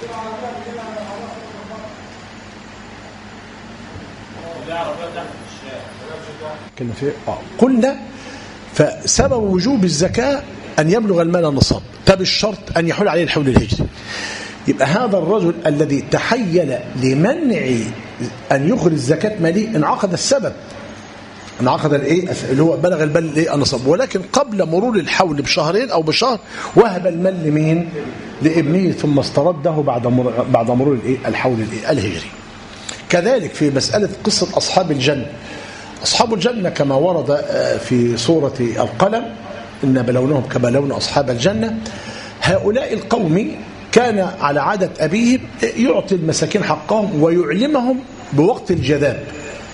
قلنا فسبب وجوب الزكاة أن يبلغ المال النصاب، طب الشرط أن يحول عليه الحول الهجري. يبقى هذا الرجل الذي تحيل لمنع أن يخرج الزكاة ماليه انعقد السبب، انعقد الايه اللي هو بلغ المال الايه النصاب، ولكن قبل مرور الحول بشهرين أو بشهر وهب المال لمين؟ لابنه، ثم استرده بعد مرور الايه الحول الايه الهجري. كذلك في مسألة قصة أصحاب الجنة. أصحاب الجنة كما ورد في سورة القلم إن بلونهم كما بلون أصحاب الجنة، هؤلاء القوم كان على عادة أبيهم يعطي المساكين حقهم ويعلمهم بوقت الجذاب،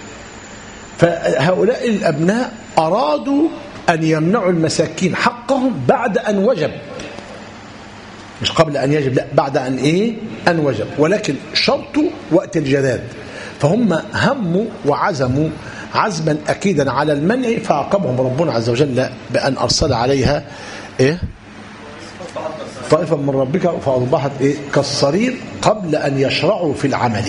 فهؤلاء الأبناء أرادوا أن يمنعوا المساكين حقهم بعد أن وجب، مش قبل أن يجب، لا بعد أن أن وجب، ولكن شرطوا وقت الجذاب، فهم هموا وعزموا عزما أكيدا على المنع، فعاقبهم ربنا عز وجل بأن أرسل عليها طائفا من ربك فأصبحت كالصرير قبل أن يشرعوا في العمل.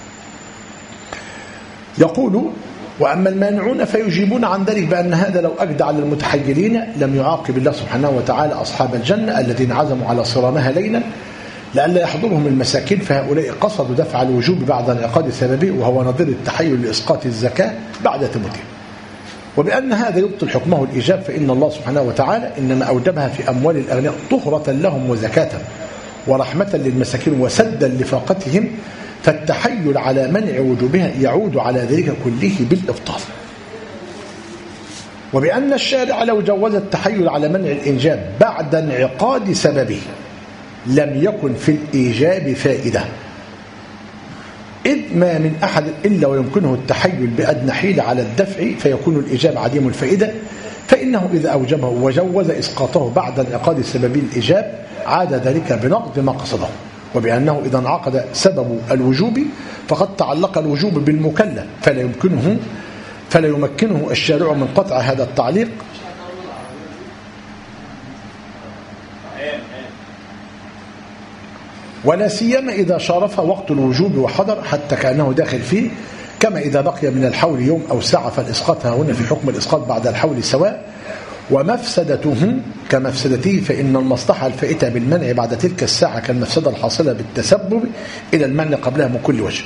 يقول وأما المانعون فيجيبون عن ذلك بأن هذا لو أجدى على المتحيلين لم يعاقب الله سبحانه وتعالى أصحاب الجنة الذين عزموا على صرامها ليلا لئلا يحضرهم المساكين، فهؤلاء قصدوا دفع الوجوب بعد انعقاد سببه، وهو نظير التحيل لإسقاط الزكاة بعد ثبوته. وبأن هذا يبطل حكمه الإيجاب، فإن الله سبحانه وتعالى إنما أوجبها في أموال الأغنياء طهرة لهم وزكاة ورحمة للمساكين وسدا لفاقتهم، فالتحيل على منع وجوبها يعود على ذلك كله بالإبطال. وبأن الشارع لو جوز التحيل على منع الإنجاب بعد انعقاد سببه لم يكن في الإيجاب فائدة، إذ ما من أحد إلا ويمكنه التحيل بأدنى حيلة على الدفع فيكون الإيجاب عديم الفائدة، فإنه إذا أوجبه وجوز إسقاطه بعد انعقاد سبب الإيجاب عاد ذلك بنقض ما قصده. وبأنه إذا انعقد سبب الوجوب فقد تعلق الوجوب بالمكلف فلا يمكنه الشارع من قطع هذا التعليق، ولا سيما إذا شارف وقت الوجوب وحضر حتى كأنه داخل فيه، كما إذا بقي من الحول يوم أو ساعة فالإسقاط هنا في حكم الإسقاط بعد الحول سواء، ومفسدته كمفسدته، فإن المصلحة الفائتة بالمنع بعد تلك الساعة كالمفسدة الحاصلة بالتسبب إلى المنع قبلها من كل وجه.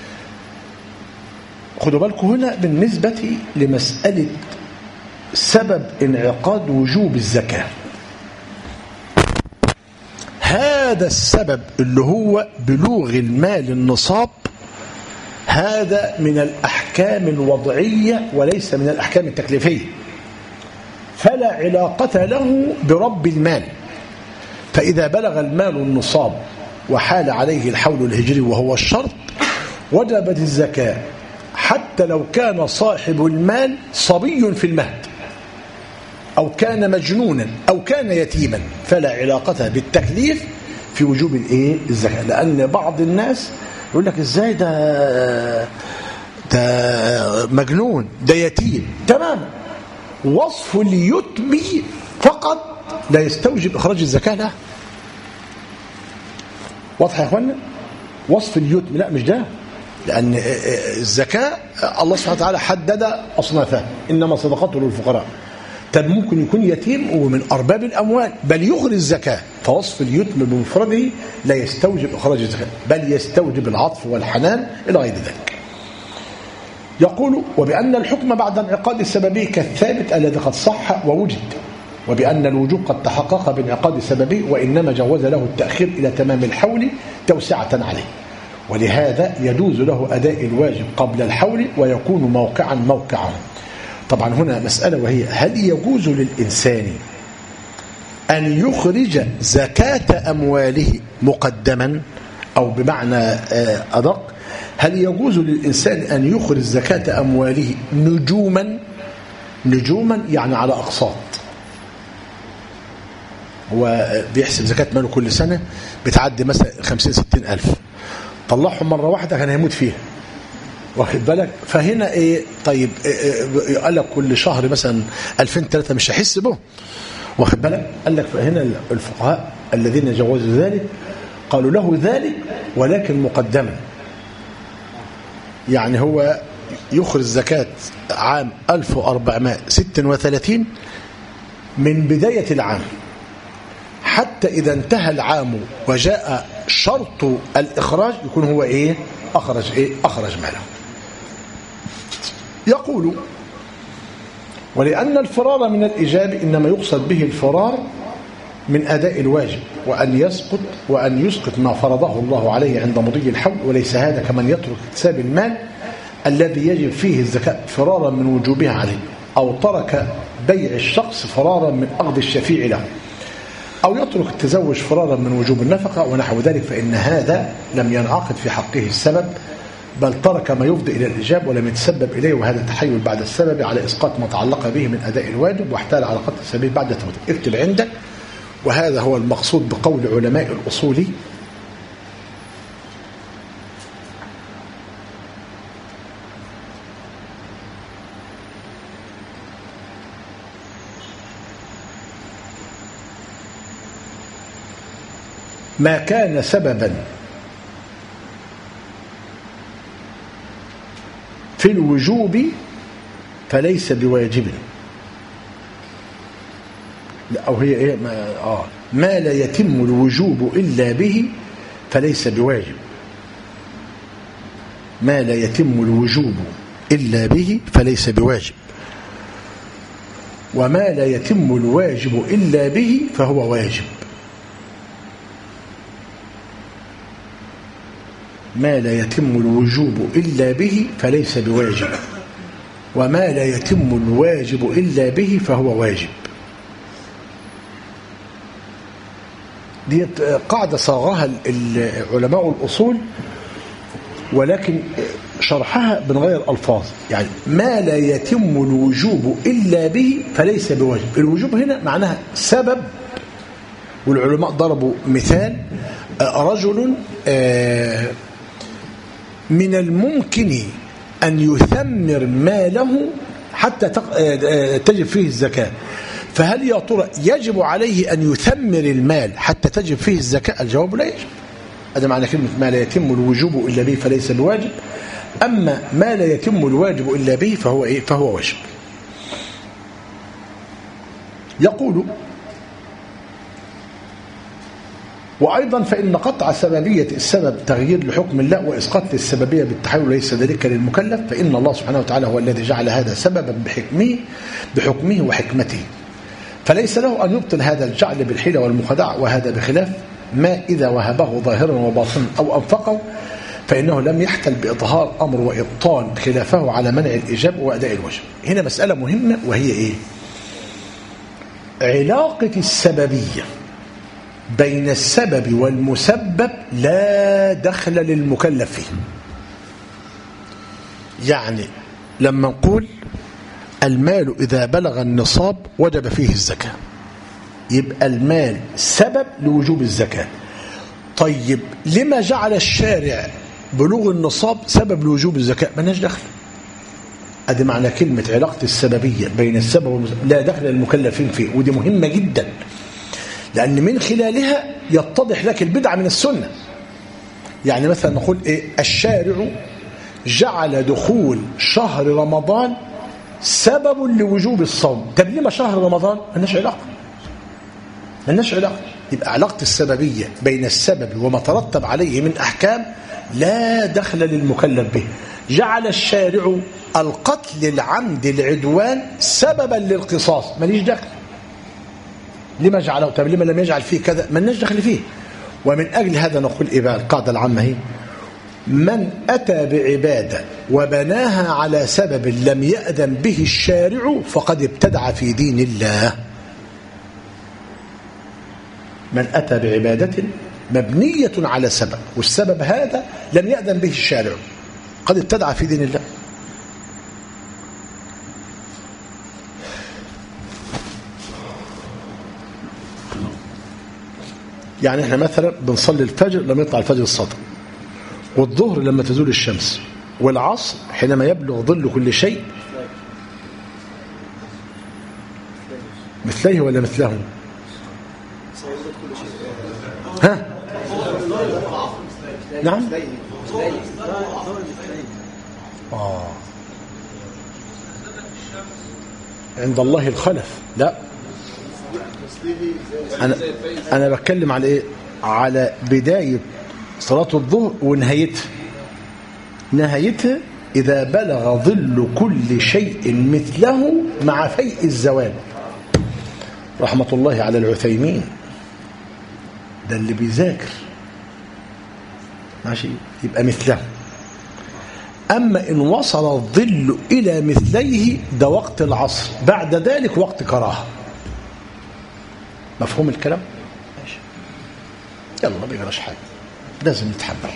خدوا بالكم هنا بالنسبة لمسألة سبب انعقاد وجوب الزكاة، هذا السبب اللي هو بلوغ المال النصاب، هذا من الأحكام الوضعية وليس من الأحكام التكليفية، فلا علاقة له برب المال. فإذا بلغ المال النصاب وحال عليه الحول الهجري وهو الشرط وجبت الزكاة، حتى لو كان صاحب المال صبي في المهد أو كان مجنونا أو كان يتيما فلا علاقة بالتكليف في وجوب الزكاة. لأن بعض الناس يقول لك إزاي ده مجنون، ده يتيم. تمام، وصف اليتم فقط لا يستوجب إخراج الزكاة. لا، واضح يا أخوانا؟ وصف اليتم لا، مش ده، لأن الزكاة الله سبحانه وتعالى حدد أصنافها، إنما صدقاته للفقراء. طب ممكن يكون يتيم ومن أرباب الأموال بل يخرج الزكاة، فوصف اليتم بمفرده لا يستوجب إخراج الزكاة، بل يستوجب العطف والحنان إلى غير ذلك. يقول: وبأن الحكم بعد انعقاد السببي كالثابت الذي قد صح ووجد، وبأن الوجوب قد تحقق بانعقاد السببي، وإنما جوز له التأخير إلى تمام الحول توسعة عليه، ولهذا يجوز له أداء الواجب قبل الحول ويكون موقعا. طبعا هنا مسألة، وهي: هل يجوز للإنسان أن يخرج زكاة أمواله مقدما، أو بمعنى أدق، هل يجوز للإنسان أن يخرج زكاة أمواله نجوما يعني على أقساط؟ هو بيحسب زكاة ماله كل سنة بتعدي مثلا 50-60 ألف، طلعهم مرة واحدة كان هيموت فيها، واخد بالك؟ فهنا طيب قال لك كل شهر مثلا 2003 مش هيحس به، واخد بالك؟ قال لك فهنا الفقهاء الذين جوزوا ذلك قالوا له ذلك ولكن مقدما، يعني هو يخرج زكاة عام 1436 من بداية العام حتى إذا انتهى العام وجاء شرط الإخراج يكون هو أخرج ماله. يقول: ولأن الفرار من الإجابة إنما يقصد به الفرار من أداء الواجب وأن يسقط ما فرضه الله عليه عند مضي الحول، وليس هذا كمن يترك اكتساب المال الذي يجب فيه الزكاة فرارا من وجوبها عليه، أو ترك بيع الشخص فرارا من أخذ الشفيع له، أو يترك التزوج فرارا من وجوب النفقة ونحو ذلك، فإن هذا لم ينعقد في حقه السبب، بل ترك ما يفضي إلى الإجاب ولم يتسبب إليه، وهذا التحيل بعد السبب على إسقاط ما تعلق به من أداء الواجب، واحتال على قطع السبيل بعد توبته. اكتب عندك، وهذا هو المقصود بقول علماء الأصول: ما كان سببا في الوجوب فليس بواجب، أو هي ما لا يتم الوجوب إلا به فليس بواجب. ما لا يتم الوجوب إلا به فليس بواجب، وما لا يتم الواجب إلا به فهو واجب. ما لا يتم الوجوب إلا به فليس بواجب، وما لا يتم الواجب إلا به فهو واجب. دي قاعدة صاغها علماء الأصول، ولكن شرحها بنغير ألفاظ. يعني ما لا يتم الوجوب إلا به فليس بواجب. الوجوب هنا معناها سبب، والعلماء ضربوا مثال: رجل من الممكن أن يثمر ماله حتى تجب فيه الزكاة، فهل يا ترى يجب عليه أن يثمر المال حتى تجب فيه الزكاة؟ الجواب لا يجب. هذا معنى كلمة ما لا يتم الوجوب إلا به فليس بواجب. أما ما لا يتم الواجب إلا به فهو واجب. يقول: وأيضا فإن قطع سببية السبب تغيير لحكم الله، وإسقاط السببية بالتحول ليس ذلك للمكلف، فإن الله سبحانه وتعالى هو الذي جعل هذا سببا بحكمه وحكمته، فليس له أن يبطل هذا الجعل بالحيلة والمخادعة، وهذا بخلاف ما إذا وهبه ظاهرا وباطنا أو أنفقه، فإنه لم يحتل بإظهار أمر وإبطال خلافه على منع الإجاب وأداء الواجب. هنا مسألة مهمة، وهي علاقة السببية بين السبب والمسبب لا دخل للمكلف فيه. يعني لما نقول المال إذا بلغ النصاب وجب فيه الزكاة، يبقى المال سبب لوجوب الزكاة. طيب لما جعل الشارع بلوغ النصاب سبب لوجوب الزكاة؟ مالناش دخل. ادي معنى كلمة علاقة السببية بين السبب والمسبب، لا دخل المكلفين فيه، ودي مهمة جدا، لأن من خلالها يتضح لك البدعة من السنة. يعني مثلا نقول إيه؟ الشارع جعل دخول شهر رمضان سبب لوجوب الصوم. طب لما شهر رمضان؟ مالناش علاقة. يبقى علاقة السببية بين السبب وما ترتب عليه من أحكام لا دخل للمكلف به. جعل الشارع القتل العمد العدوان سببا للقصاص، ماليش دخل. لما جعله؟ طب لما لم يجعل فيه كذا؟ مالناش دخل فيه. ومن أجل هذا نقول إيه بقى؟ القاعدة العامة هي: من أتى بعبادة وبناها على سبب لم يأذن به الشارع فقد ابتدع في دين الله. من أتى بعبادة مبنية على سبب، والسبب هذا لم يأذن به الشارع، قد ابتدع في دين الله. يعني احنا مثلا بنصلي الفجر لما يطلع الفجر الصادق، والظهر لما تزول الشمس، والعصر حينما يبلغ ظل كل شيء مثليه ولا مثله؟ ها؟ نعم. عند الله الخلف. لا، أنا بتكلم على إيه؟ على بداية صلاة الظهر ونهايتها. نهايتها إذا بلغ ظل كل شيء مثله مع فيء الزوال. رحمة الله على العثيمين، ده اللي بيذاكر ماشي، يبقى مثله. أما إن وصل الظل إلى مثليه ده وقت العصر، بعد ذلك وقت كراهة. مفهوم الكلام؟ ماشي. يلا ما بيجراش حاجة، لازم نتحمل.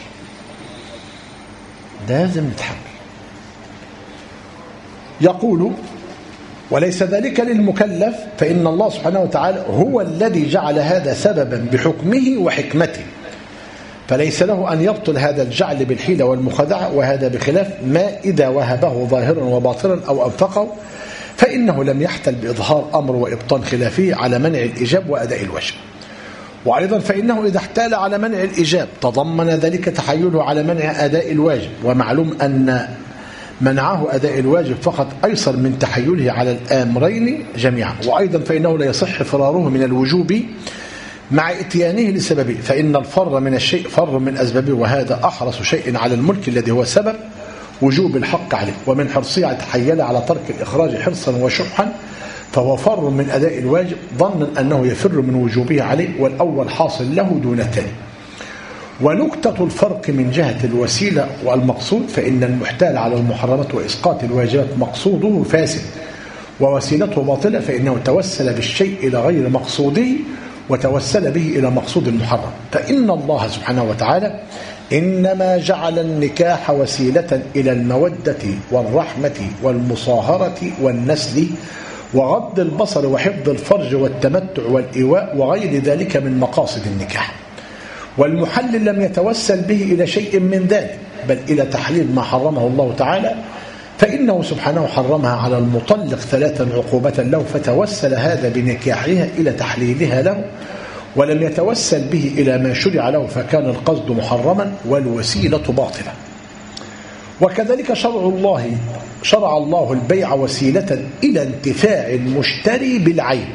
يقول: وليس ذلك للمكلف، فإن الله سبحانه وتعالى هو الذي جعل هذا سببا بحكمه وحكمته، فليس له أن يبطل هذا الجعل بالحيلة والمخادعة، وهذا بخلاف ما إذا وهبه ظاهرا وباطلا أو أنفقه، فإنه لم يحتل بإظهار أمر وإبطان خلافه على منع الإجاب وأداء الواجب. وأيضا فإنه إذا احتال على منع الإجاب تضمن ذلك تحيله على منع أداء الواجب، ومعلوم أن منعه أداء الواجب فقط أيسر من تحيله على الآمرين جميعا. وأيضا فإنه لا يصح فراره من الوجوب مع اتيانه لسببه، فإن الفر من الشيء فر من أسبابه، وهذا أحرص شيء على الملك الذي هو سبب وجوب الحق عليه. ومن حرصه يتحيل على ترك الإخراج حرصا وشحا، فهو فر من أداء الواجب ظنا أنه يفر من وجوبه عليه، والأول حاصل له دون الثاني. ونكتة الفرق من جهة الوسيلة والمقصود، فإن المحتال على المحرمات وإسقاط الواجبات مقصوده فاسد، ووسيلته باطلة، فإنه توسل بالشيء إلى غير مقصوده وتوسل به إلى مقصود المحرم. فإن الله سبحانه وتعالى إنما جعل النكاح وسيلة إلى المودة والرحمة والمصاهرة والنسل وغض البصر وحفظ الفرج والتمتع والإيواء وغير ذلك من مقاصد النكاح. والمحلل لم يتوسل به إلى شيء من ذلك، بل إلى تحليل ما حرمه الله تعالى، فإنه سبحانه حرمها على المطلق 3 عقوبة له، فتوسل هذا بنكاحها إلى تحليلها له، ولم يتوسل به إلى ما شرع له، فكان القصد محرما والوسيلة باطلة. وكذلك شرع الله البيع وسيلة إلى انتفاع المشتري بالعين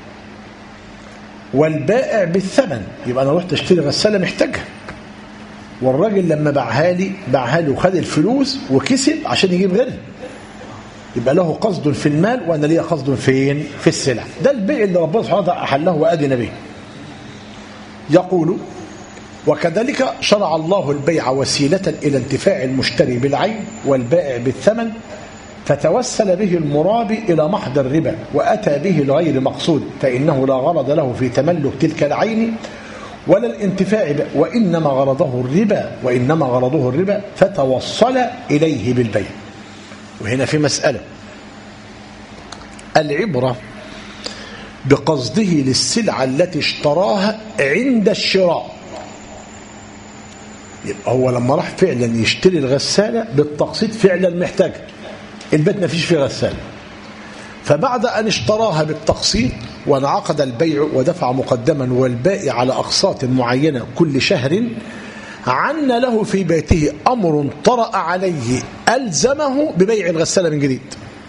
والبائع بالثمن. يبقى أنا رحت اشتري غسالة محتاجها، والراجل لما باعها لي وخد الفلوس وكسب عشان يجيب غيرها، يبقى له قصد في المال وأنا لي قصد فين؟ في السلع. ده البيع اللي ربنا سبحانه وتعالى أحله وأذن به. يقول: وكذلك شرع الله البيع وسيلة إلى انتفاع المشتري بالعين والبائع بالثمن، فتوسل به المرابي إلى محض الربا وأتى به لغير مقصود، فإنه لا غرض له في تملك تلك العين ولا الانتفاع به، وإنما غرضه الربا فتوصل إليه بالبيع. وهنا في مسألة: العبرة بقصده للسلعة التي اشتراها عند الشراء. يبقى هو لما راح فعلا يشتري الغسالة بالتقسيط فعلا محتاج، البيت ما فيش فيه غسالة، فبعد أن اشتراها بالتقسيط وانعقد البيع ودفع مقدما والباقي على أقساط معينة كل شهر، عن له في بيته أمر طرأ عليه ألزمه ببيع الغسالة من جديد،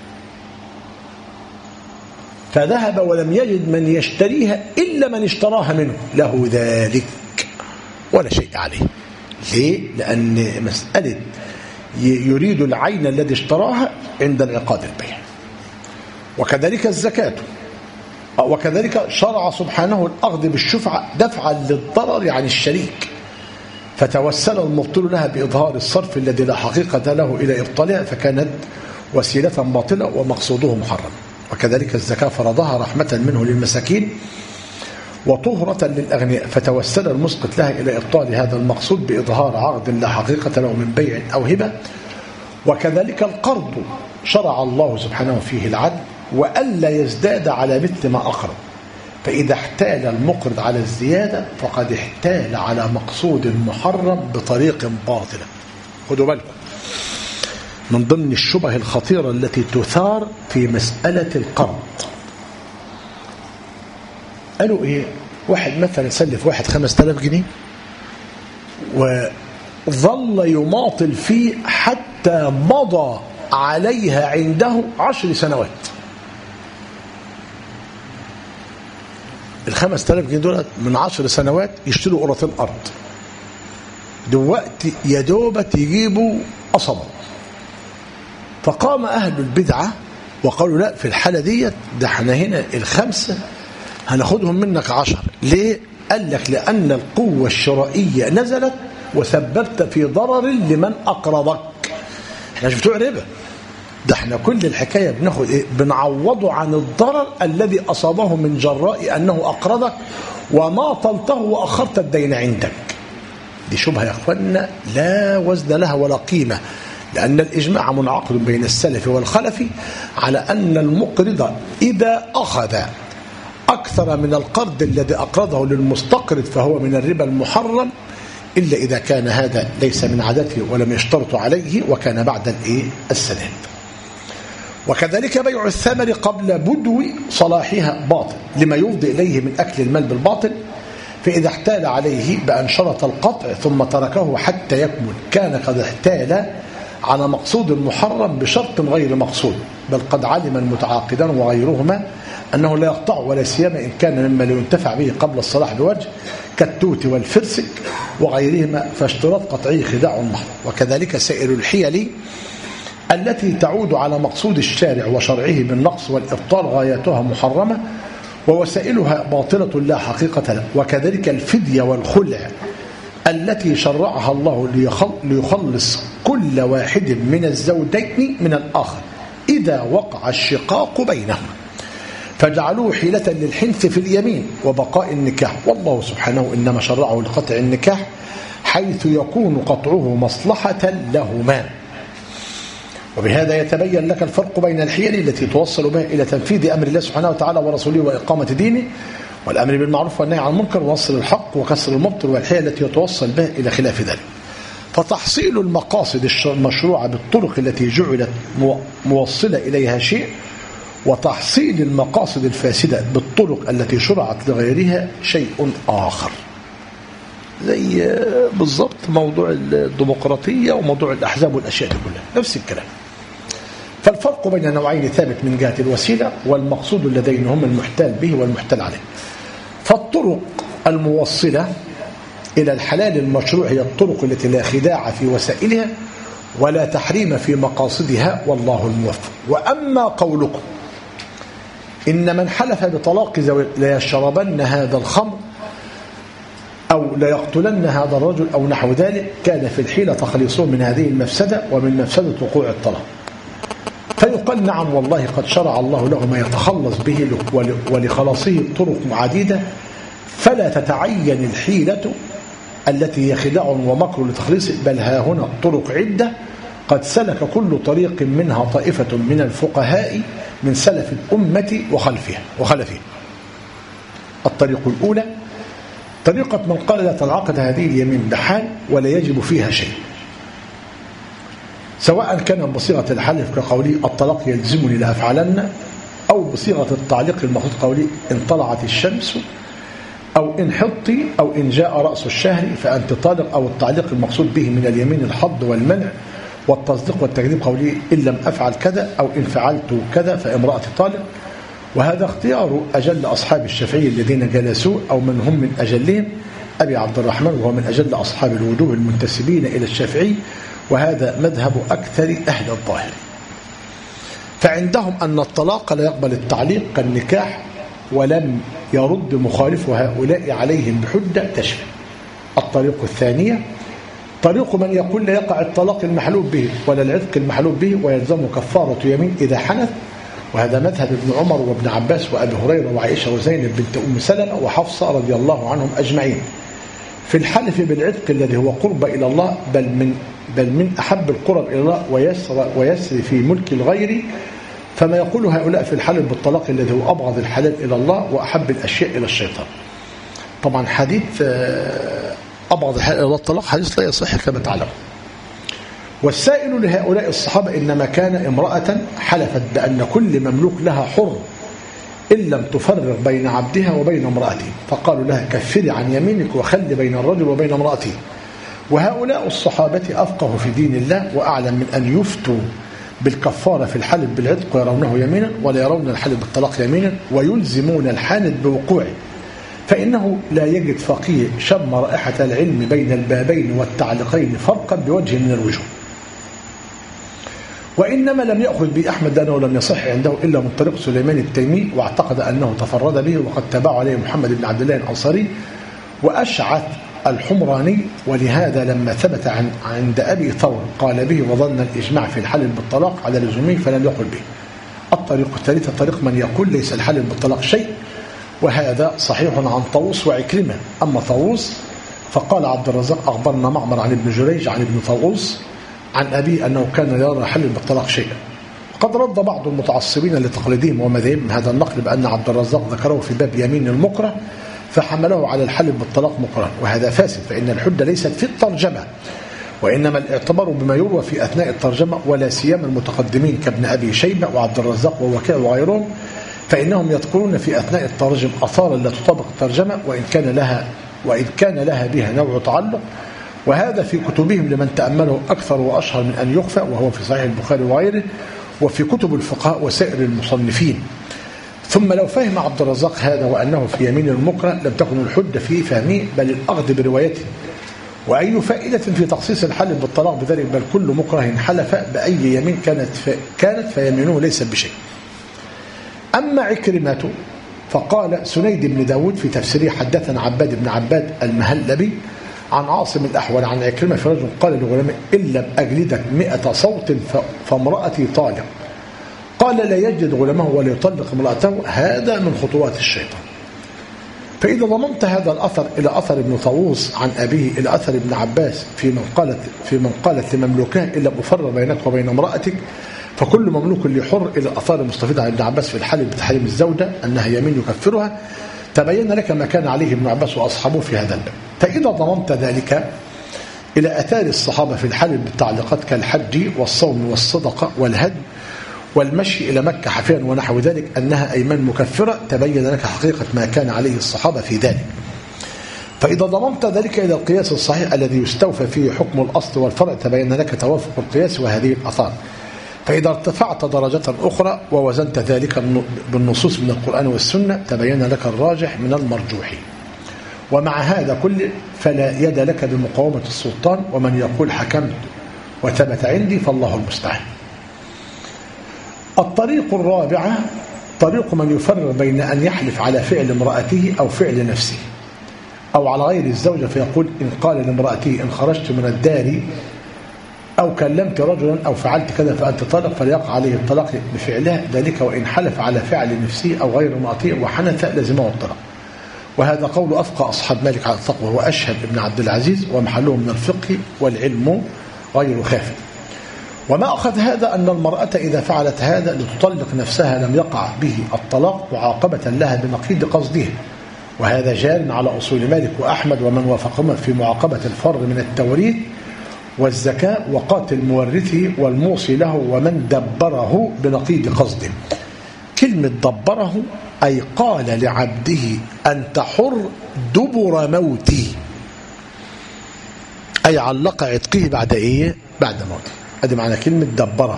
فذهب ولم يجد من يشتريها إلا من اشتراها منه، له ذلك ولا شيء عليه. ليه؟ لأن مسألة يريد العين الذي اشتراها عند انعقاد البيع. وكذلك الزكاة، وكذلك شرع سبحانه الأخذ بالشفعة دفعا للضرر عن الشريك، فتوسل المبطل لها بإظهار الصرف الذي لا حقيقة له إلى إبطالها، فكانت وسيلة باطلة ومقصوده محرم. وكذلك الزكاة فرضها رحمة منه للمساكين وطهرة للأغنياء، فتوسل المسقط لها إلى إبطال هذا المقصود بإظهار عقد لا حقيقة له من بيع أو هبة. وكذلك القرض شرع الله سبحانه فيه العدل وألا يزداد على مثل ما أقرض، فإذا احتال المقرض على الزيادة فقد احتال على مقصود محرم بطريق باطلة. خدوا بالكم من ضمن الشبه الخطيرة التي تثار في مسألة القرض. قالوا إيه؟ واحد مثلا سلف واحد 5000 جنيه وظل يماطل فيه حتى مضى عليها عنده 10 سنوات. 5000 جنيه دول من 10 سنوات يشتروا قرطين أرض، دلوقتي يا دوبت يجيبوا قصبة. فقام أهل البدعة وقالوا لا، في الحالة ديت ده احنا هنا 5 هناخدهم منك 10. ليه؟ قال لك لأن القوة الشرائية نزلت وسببت في ضرر لمن أقرضك. احنا مش بتوع ربا، ده احنا كل الحكاية بناخد ايه؟ بنعوضه عن الضرر الذي أصابه من جراء أنه أقرضك وماطلته وأخرت الدين عندك. دي شبهة يا أخوانا لا وزن لها ولا قيمة، لأن الإجماع منعقد بين السلف والخلف على أن المقرض إذا أخذ أكثر من القرض الذي أقرضه للمستقرض فهو من الربا المحرم، إلا إذا كان هذا ليس من عادته ولم يشترط عليه وكان بعد السداد. وكذلك بيع الثمر قبل بدو صلاحها باطل لما يفضي إليه من أكل المال بالباطل، فإذا احتال عليه بأن شرط القطع ثم تركه حتى يكمل كان قد احتال على مقصود محرم بشرط غير مقصود، بل قد علم المتعاقدان وغيرهما أنه لا يقطع، ولا سيما إن كان مما لا ينتفع به قبل الصلاح بوجه كالتوت والفرسك وغيرهما، فاشتراط قطعه خداع محض. وكذلك سائر الحيل التي تعود على مقصود الشارع وشرعه بالنقص والإبطال غايتها محرمة ووسائلها باطلة لا حقيقة له. وكذلك الفدية والخلع التي شرعها الله ليخلص كل واحد من الزوجين من الآخر إذا وقع الشقاق بينهما، فجعلوه حيلة للحنث في اليمين وبقاء النكاح، والله سبحانه إنما شرعه لقطع النكاح حيث يكون قطعه مصلحة لهما. وبهذا يتبين لك الفرق بين الحيل التي توصل بها إلى تنفيذ أمر الله سبحانه وتعالى ورسوله وإقامة دينه والأمر بالمعروف والنهي عن المنكر ونصر الحق وكسر المبطل، والحيل التي يتوصل بها إلى خلاف ذلك. فتحصيل المقاصد المشروعة بالطرق التي جعلت موصلة إليها شيء، وتحصيل المقاصد الفاسدة بالطرق التي شرعت لغيرها شيء آخر. زي بالضبط موضوع الديمقراطية وموضوع الأحزاب والأشياء دي كلها نفس الكلام. فالفرق بين نوعين ثابت من جهة الوسيلة والمقصود اللذين هم المحتال به والمحتال عليه. فالطرق الموصلة إلى الحلال المشروع هي الطرق التي لا خداع في وسائلها ولا تحريم في مقاصدها، والله الموفق. وأما قولكم إن من حلف بطلاق زوج لا يشربن هذا الخمر أو لا يقتلن هذا الرجل أو نحو ذلك، كان في الحيلة تخليصه من هذه المفسدة ومن مفسدة وقوع الطلاق. فيقال نعم والله قد شرع الله له ما يتخلص به ولخلاصه طرق عديدة، فلا تتعين الحيلة التي هي خداع ومكر لتخليصه، بل ها هنا الطرق عدة قد سلك كل طريق منها طائفة من الفقهاء من سلف الأمة وخلفها. الطريق الأولى طريقة من قال لا تنعقد هذه اليمين بحال ولا يجب فيها شيء، سواء كان بصيغة الحلف كقوله الطلاق يلزمني لأفعلن، أو بصيغة التعليق المقصود قوله إن طلعت الشمس، أو إن حطي، أو إن جاء رأس الشهر فأنت طالق، أو التعليق المقصود به من اليمين الحض والمنع والتصديق والتكذيب قوله إن لم أفعل كذا، أو إن فعلت كذا فامرأتي طالق. وهذا اختيار أجل أصحاب الشافعي الذين جلسوا، أو من هم من أجلهم أبي عبد الرحمن، وهو من أجل أصحاب الوجوه المنتسبين إلى الشافعي، وهذا مذهب أكثر أهل الظاهر. فعندهم أن الطلاق لا يقبل التعليق كالنكاح، ولم يرد مخالف هؤلاء عليهم بحجة تشفي. الطريق الثانية طريق من يقول لا يقع الطلاق المحلوب به ولا العتق المحلوب به ويلزم كفارة يمين إذا حنث، وهذا مذهب ابن عمر وابن عباس وأبي هريرة وعائشة وزينب بنت أم سلمة وحفصة رضي الله عنهم أجمعين في الحلف بالعتق الذي هو قرب إلى الله، بل من أحب القرب إلى الله ويسري في ملك الغير. فما يقول هؤلاء في الحلف بالطلاق الذي هو أبغض الحلال إلى الله وأحب الأشياء إلى الشيطان. طبعا حديث أبغض الحلال إلى الله الطلاق حديث لا يصح كما تعلم. والسائل لهؤلاء الصحابة إنما كان امرأة حلفت بأن كل مملوك لها حر إن لم تفرق بين عبدها وبين امرأته، فقالوا لها كفري عن يمينك وخلي بين الرجل وبين امرأته. وهؤلاء الصحابة أفقه في دين الله وأعلم من أن يفتوا بالكفارة في الحلف بالعتق ويرونه يمينا، ولا يرون الحلف بالطلاق يمينا، ويلزمون الحانث بوقوعه، فإنه لا يجد فقيه شم رائحة العلم بين البابين والتعليقين فرقا بوجه من الوجوه. وإنما لم يأخذ به أحمد أنه لم يصح عنده إلا من طريق سليمان التيمي، واعتقد أنه تفرد به، وقد تبع عليه محمد بن عبد الله الأنصاري وأشعث الحمراني. ولهذا لما ثبت عند أبي ثور قال به وظن الإجماع في الحلف بالطلاق على لزومه فلم يقل به. الطريق الثالثة طريق من يقول ليس الحلف بالطلاق شيء، وهذا صحيح عن طاووس وعكرمة. أما طاووس فقال عبد الرزاق أخبرنا معمر عن ابن جريج عن ابن طاووس عن أبي أنه كان يرى الحلف بالطلاق شيئا. قد رد بعض المتعصبين لتقليدهم ومذهبهم هذا النقل بأن عبد الرزاق ذكره في باب يمين المكره فحمله على الحلف بالطلاق مكره، وهذا فاسد، فإن الحجة ليست في الترجمة، وإنما الاعتبار بما يروى في أثناء الترجمة، ولا سيما المتقدمين كابن أبي شيبة وعبد الرزاق ووكيع وغيرهم، فإنهم يذكرون في أثناء الترجم آثارا لا تطابق الترجمة وإن كان لها بها نوع تعلق، وهذا في كتبهم لمن تأمله أكثر وأشهر من أن يخفى، وهو في صحيح البخاري وغيره، وفي كتب الفقهاء وسائر المصنفين. ثم لو فهم عبد الرزاق هذا وأنه في يمين المكره لم تكن الحجة في فهمه بل الأخذ بروايته. وأي فائدة في تخصيص الحلف بالطلاق بذلك، بل كل مكره حلف بأي يمين كانت فيمينه ليس بشيء. أما عكرمة فقال سنيد بن داود في تفسيره حدثنا عباد بن عباد المهلبي عن عاصم الأحول عن عكرمة في رجل قال لغلامه إن لم أجلدك 100 صوت فامرأتي طالق، قال لا يجلد غلامه ولا يطلق امرأته، هذا من خطوات الشيطان. فإذا ضممت هذا الأثر إلى أثر ابن طاووس عن أبيه إلى أثر ابن عباس في من قالت لمملوكها إن لم أفرق بينك وبين امرأتك، فكل مملوك لحر إلى الأثار المستفيدة عن ابن عباس في الحلف بتحريم الزوجة أنها يمين يكفرها، تبين لك ما كان عليه ابن عباس وأصحابه في هذا الباب. فإذا ضممت ذلك إلى أثار الصحابة في الحلف بالتعليقات كالحج والصوم والصدقة والهدي والمشي إلى مكة حفيا ونحو ذلك أنها أيمان مكفرة، تبين لك حقيقة ما كان عليه الصحابة في ذلك. فإذا ضممت ذلك إلى القياس الصحيح الذي يستوفى فيه حكم الأصل والفرع، تبين لك توافق القياس وهذه الآثار. فإذا ارتفعت درجة أخرى ووزنت ذلك بالنصوص من القرآن والسنة، تبين لك الراجح من المرجوح. ومع هذا كله فلا يد لك بمقاومة السلطان، ومن يقول حكمت وثبت عندي فالله المستعان. الطريق الرابعة طريق من يفرق بين أن يحلف على فعل امرأته أو فعل نفسه أو على غير الزوجة، فيقول إن قال لامرأته إن خرجت من الدار أو كلمت رجلا أو فعلت كذا فأنت طالق، فليقع عليه الطلاق بفعلها ذلك، وإن حلف على فعل نفسه أو غير امرأته وحنث لزمه الطلاق. وهذا قول أفقى أصحاب مالك على التقوى، وأشهد ابن عبد العزيز، ومحله من الفقه والعلم غير خافٍ. وما أخذ هذا أن المرأة إذا فعلت هذا لتطلق نفسها لم يقع به الطلاق معاقبة لها بنقيض قصدها، وهذا جار على أصول مالك وأحمد ومن وافقهما في معاقبة الفر من التوريث والزكاة وقاتل مورثه والموصي له ومن دبره بنقيض قصده. كلمة دبره أي قال لعبده أنت حر دبر موته، أي علق عتقه بعد إيه؟ بعد موته. هذه معنى كلمة دبره.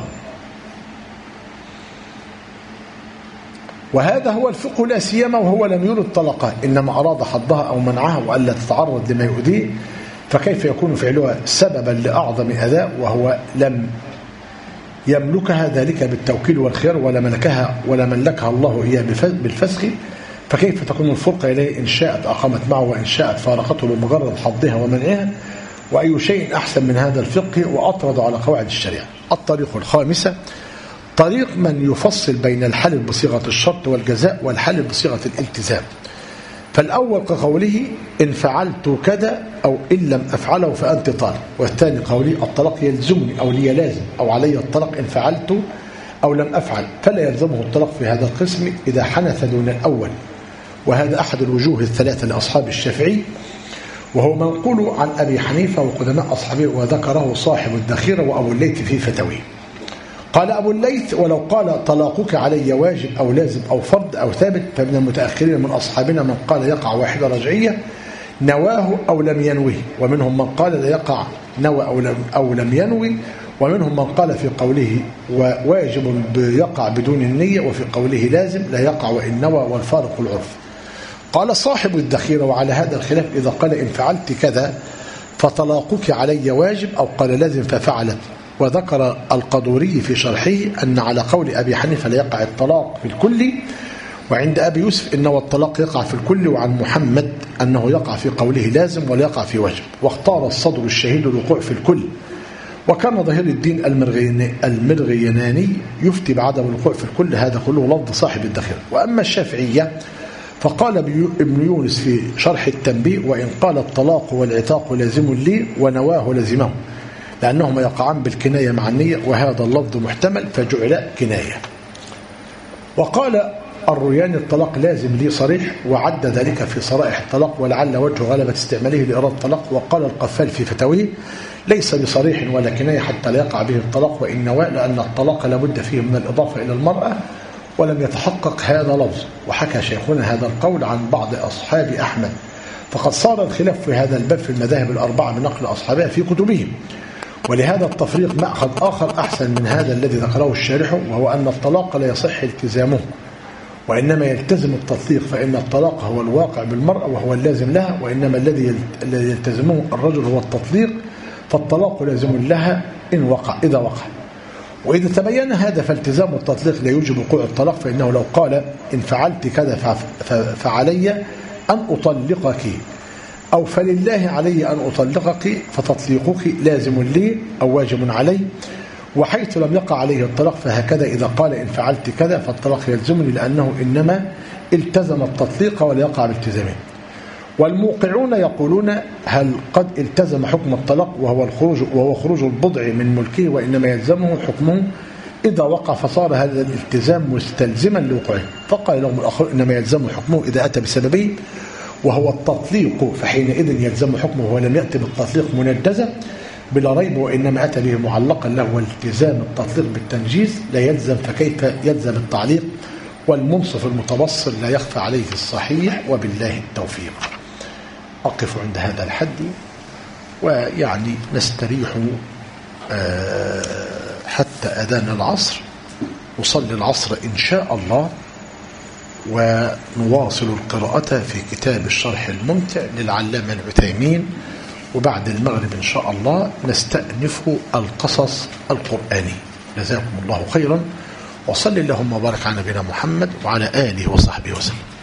وهذا هو الفقه لا سيما وهو لم يرد طلقها، إنما أراد حظها أو منعها وألا تتعرض لما يؤذيه، فكيف يكون فعلها سببا لأعظم أذى وهو لم يملكها ذلك بالتوكيل والخيار ولا ملكها الله إياه بالفسخ، فكيف تكون الفرقة إليه إن شاءت أقامت معه وإن شاءت فارقته بمجرد حظها ومنعها؟ وأي شيء أحسن من هذا الفقه وأطرد على قواعد الشريعة. الطريق الخامسة طريق من يفصل بين الحلف بصيغة الشرط والجزاء والحلف بصيغة الالتزام. فالأول كقوله إن فعلت كذا أو إن لم أفعله فأنت طالق، والثاني قوله الطلاق يلزمني أو لي لازم أو علي الطلاق إن فعلت أو لم أفعل، فلا يلزمه الطلاق في هذا القسم إذا حنث دون الأول، وهذا أحد الوجوه الثلاثة لأصحاب الشافعي، وهو منقول عن أبي حنيفة وقدماء أصحابه وذكره صاحب الذخيرة وأبو الليث في فتاويه. قال أبو الليث ولو قال طلاقك علي واجب أو لازم أو فرض أو ثابت، فمن المتأخرين من أصحابنا من قال يقع واحدة رجعية نواه أو لم ينوه، ومنهم من قال لا يقع نوى أو لم ينوي، ومنهم من قال في قوله واجب يقع بدون النية، وفي قوله لازم لا يقع وإن نوى والفارق العرف. قال صاحب الذخيرة وعلى هذا الخلاف إذا قال إن فعلت كذا فطلاقك علي واجب أو قال لازم ففعلت. وذكر القدوري في شرحه أن على قول أبي حنيفة لا يقع الطلاق في الكل، وعند أبي يوسف إنه الطلاق يقع في الكل، وعن محمد أنه يقع في قوله لازم ولا يقع في واجب. واختار الصدر الشهيد الوقوع في الكل، وكان ظهير الدين المرغياني يفتي بعدم الوقوع في الكل، هذا كله لفظ صاحب الذخيرة. وأما الشافعية فقال ابن يونس في شرح التنبيه وإن قال الطلاق والعتاق لازم لي ونواه لازمه، لأنهما يقعان بالكناية مع النية، وهذا اللفظ محتمل فجعل كناية. وقال الرياني الطلاق لازم لي صريح، وعد ذلك في صرائح الطلاق ولعل وجه غلبة استعماله لإرادة الطلاق. وقال القفال في فتاويه ليس بصريح ولا كناية حتى لا يقع به الطلاق وإن نوى، لأن الطلاق لابد فيه من الإضافة إلى المرأة ولم يتحقق هذا لفظ. وحكى شيخنا هذا القول عن بعض أصحاب أحمد، فقد صار الخلاف في هذا الباب في المذاهب الأربعة بنقل أصحابها في كتبهم. ولهذا التفريق مأخذ آخر أحسن من هذا الذي ذكره الشارح، وهو أن الطلاق لا يصح التزامه وإنما يلتزم التطليق، فإن الطلاق هو الواقع بالمرأة وهو اللازم لها، وإنما الذي يلتزمه الرجل هو التطليق، فالطلاق لازم لها إذا وقع. وإذا تبين هذا فالتزام التطليق لا يوجب وقوع الطلاق، فإنه لو قال إن فعلت كذا فعلي أن أطلقك أو فلله علي أن أطلقك فتطليقك لازم لي أو واجب علي، وحيث لم يقع عليه الطلاق فهكذا إذا قال إن فعلت كذا فالطلاق يلزمني، لأنه إنما التزم التطليق ولا يقع بالتزامه. والموقعون يقولون هل قد التزم حكم الطلاق وهو خروج البضع من ملكه، وإنما يلزمه حكمه إذا وقع، فصار هذا الالتزام مستلزما لوقوعه. فقال لهم الآخر إنما يلزم حكمه إذا أتى بسببه وهو التطليق، فحينئذ يلزم حكمه ولم يأتي بالتطليق منجزا بلا ريب، وإنما أتى به معلقا له، والتزام التطليق بالتنجيز لا يلزم، فكيف يلزم التعليق؟ والمنصف المتبصر لا يخفى عليه الصحيح، وبالله التوفيق. أقف عند هذا الحد، ويعني نستريح حتى أذان العصر، نصلي العصر إن شاء الله، ونواصل القراءة في كتاب الشرح الممتع للعلامة العثيمين، وبعد المغرب إن شاء الله نستأنف القصص القرآني. جزاكم الله خيرا، وصلي اللهم وبارك على نبينا محمد وعلى آله وصحبه وسلم.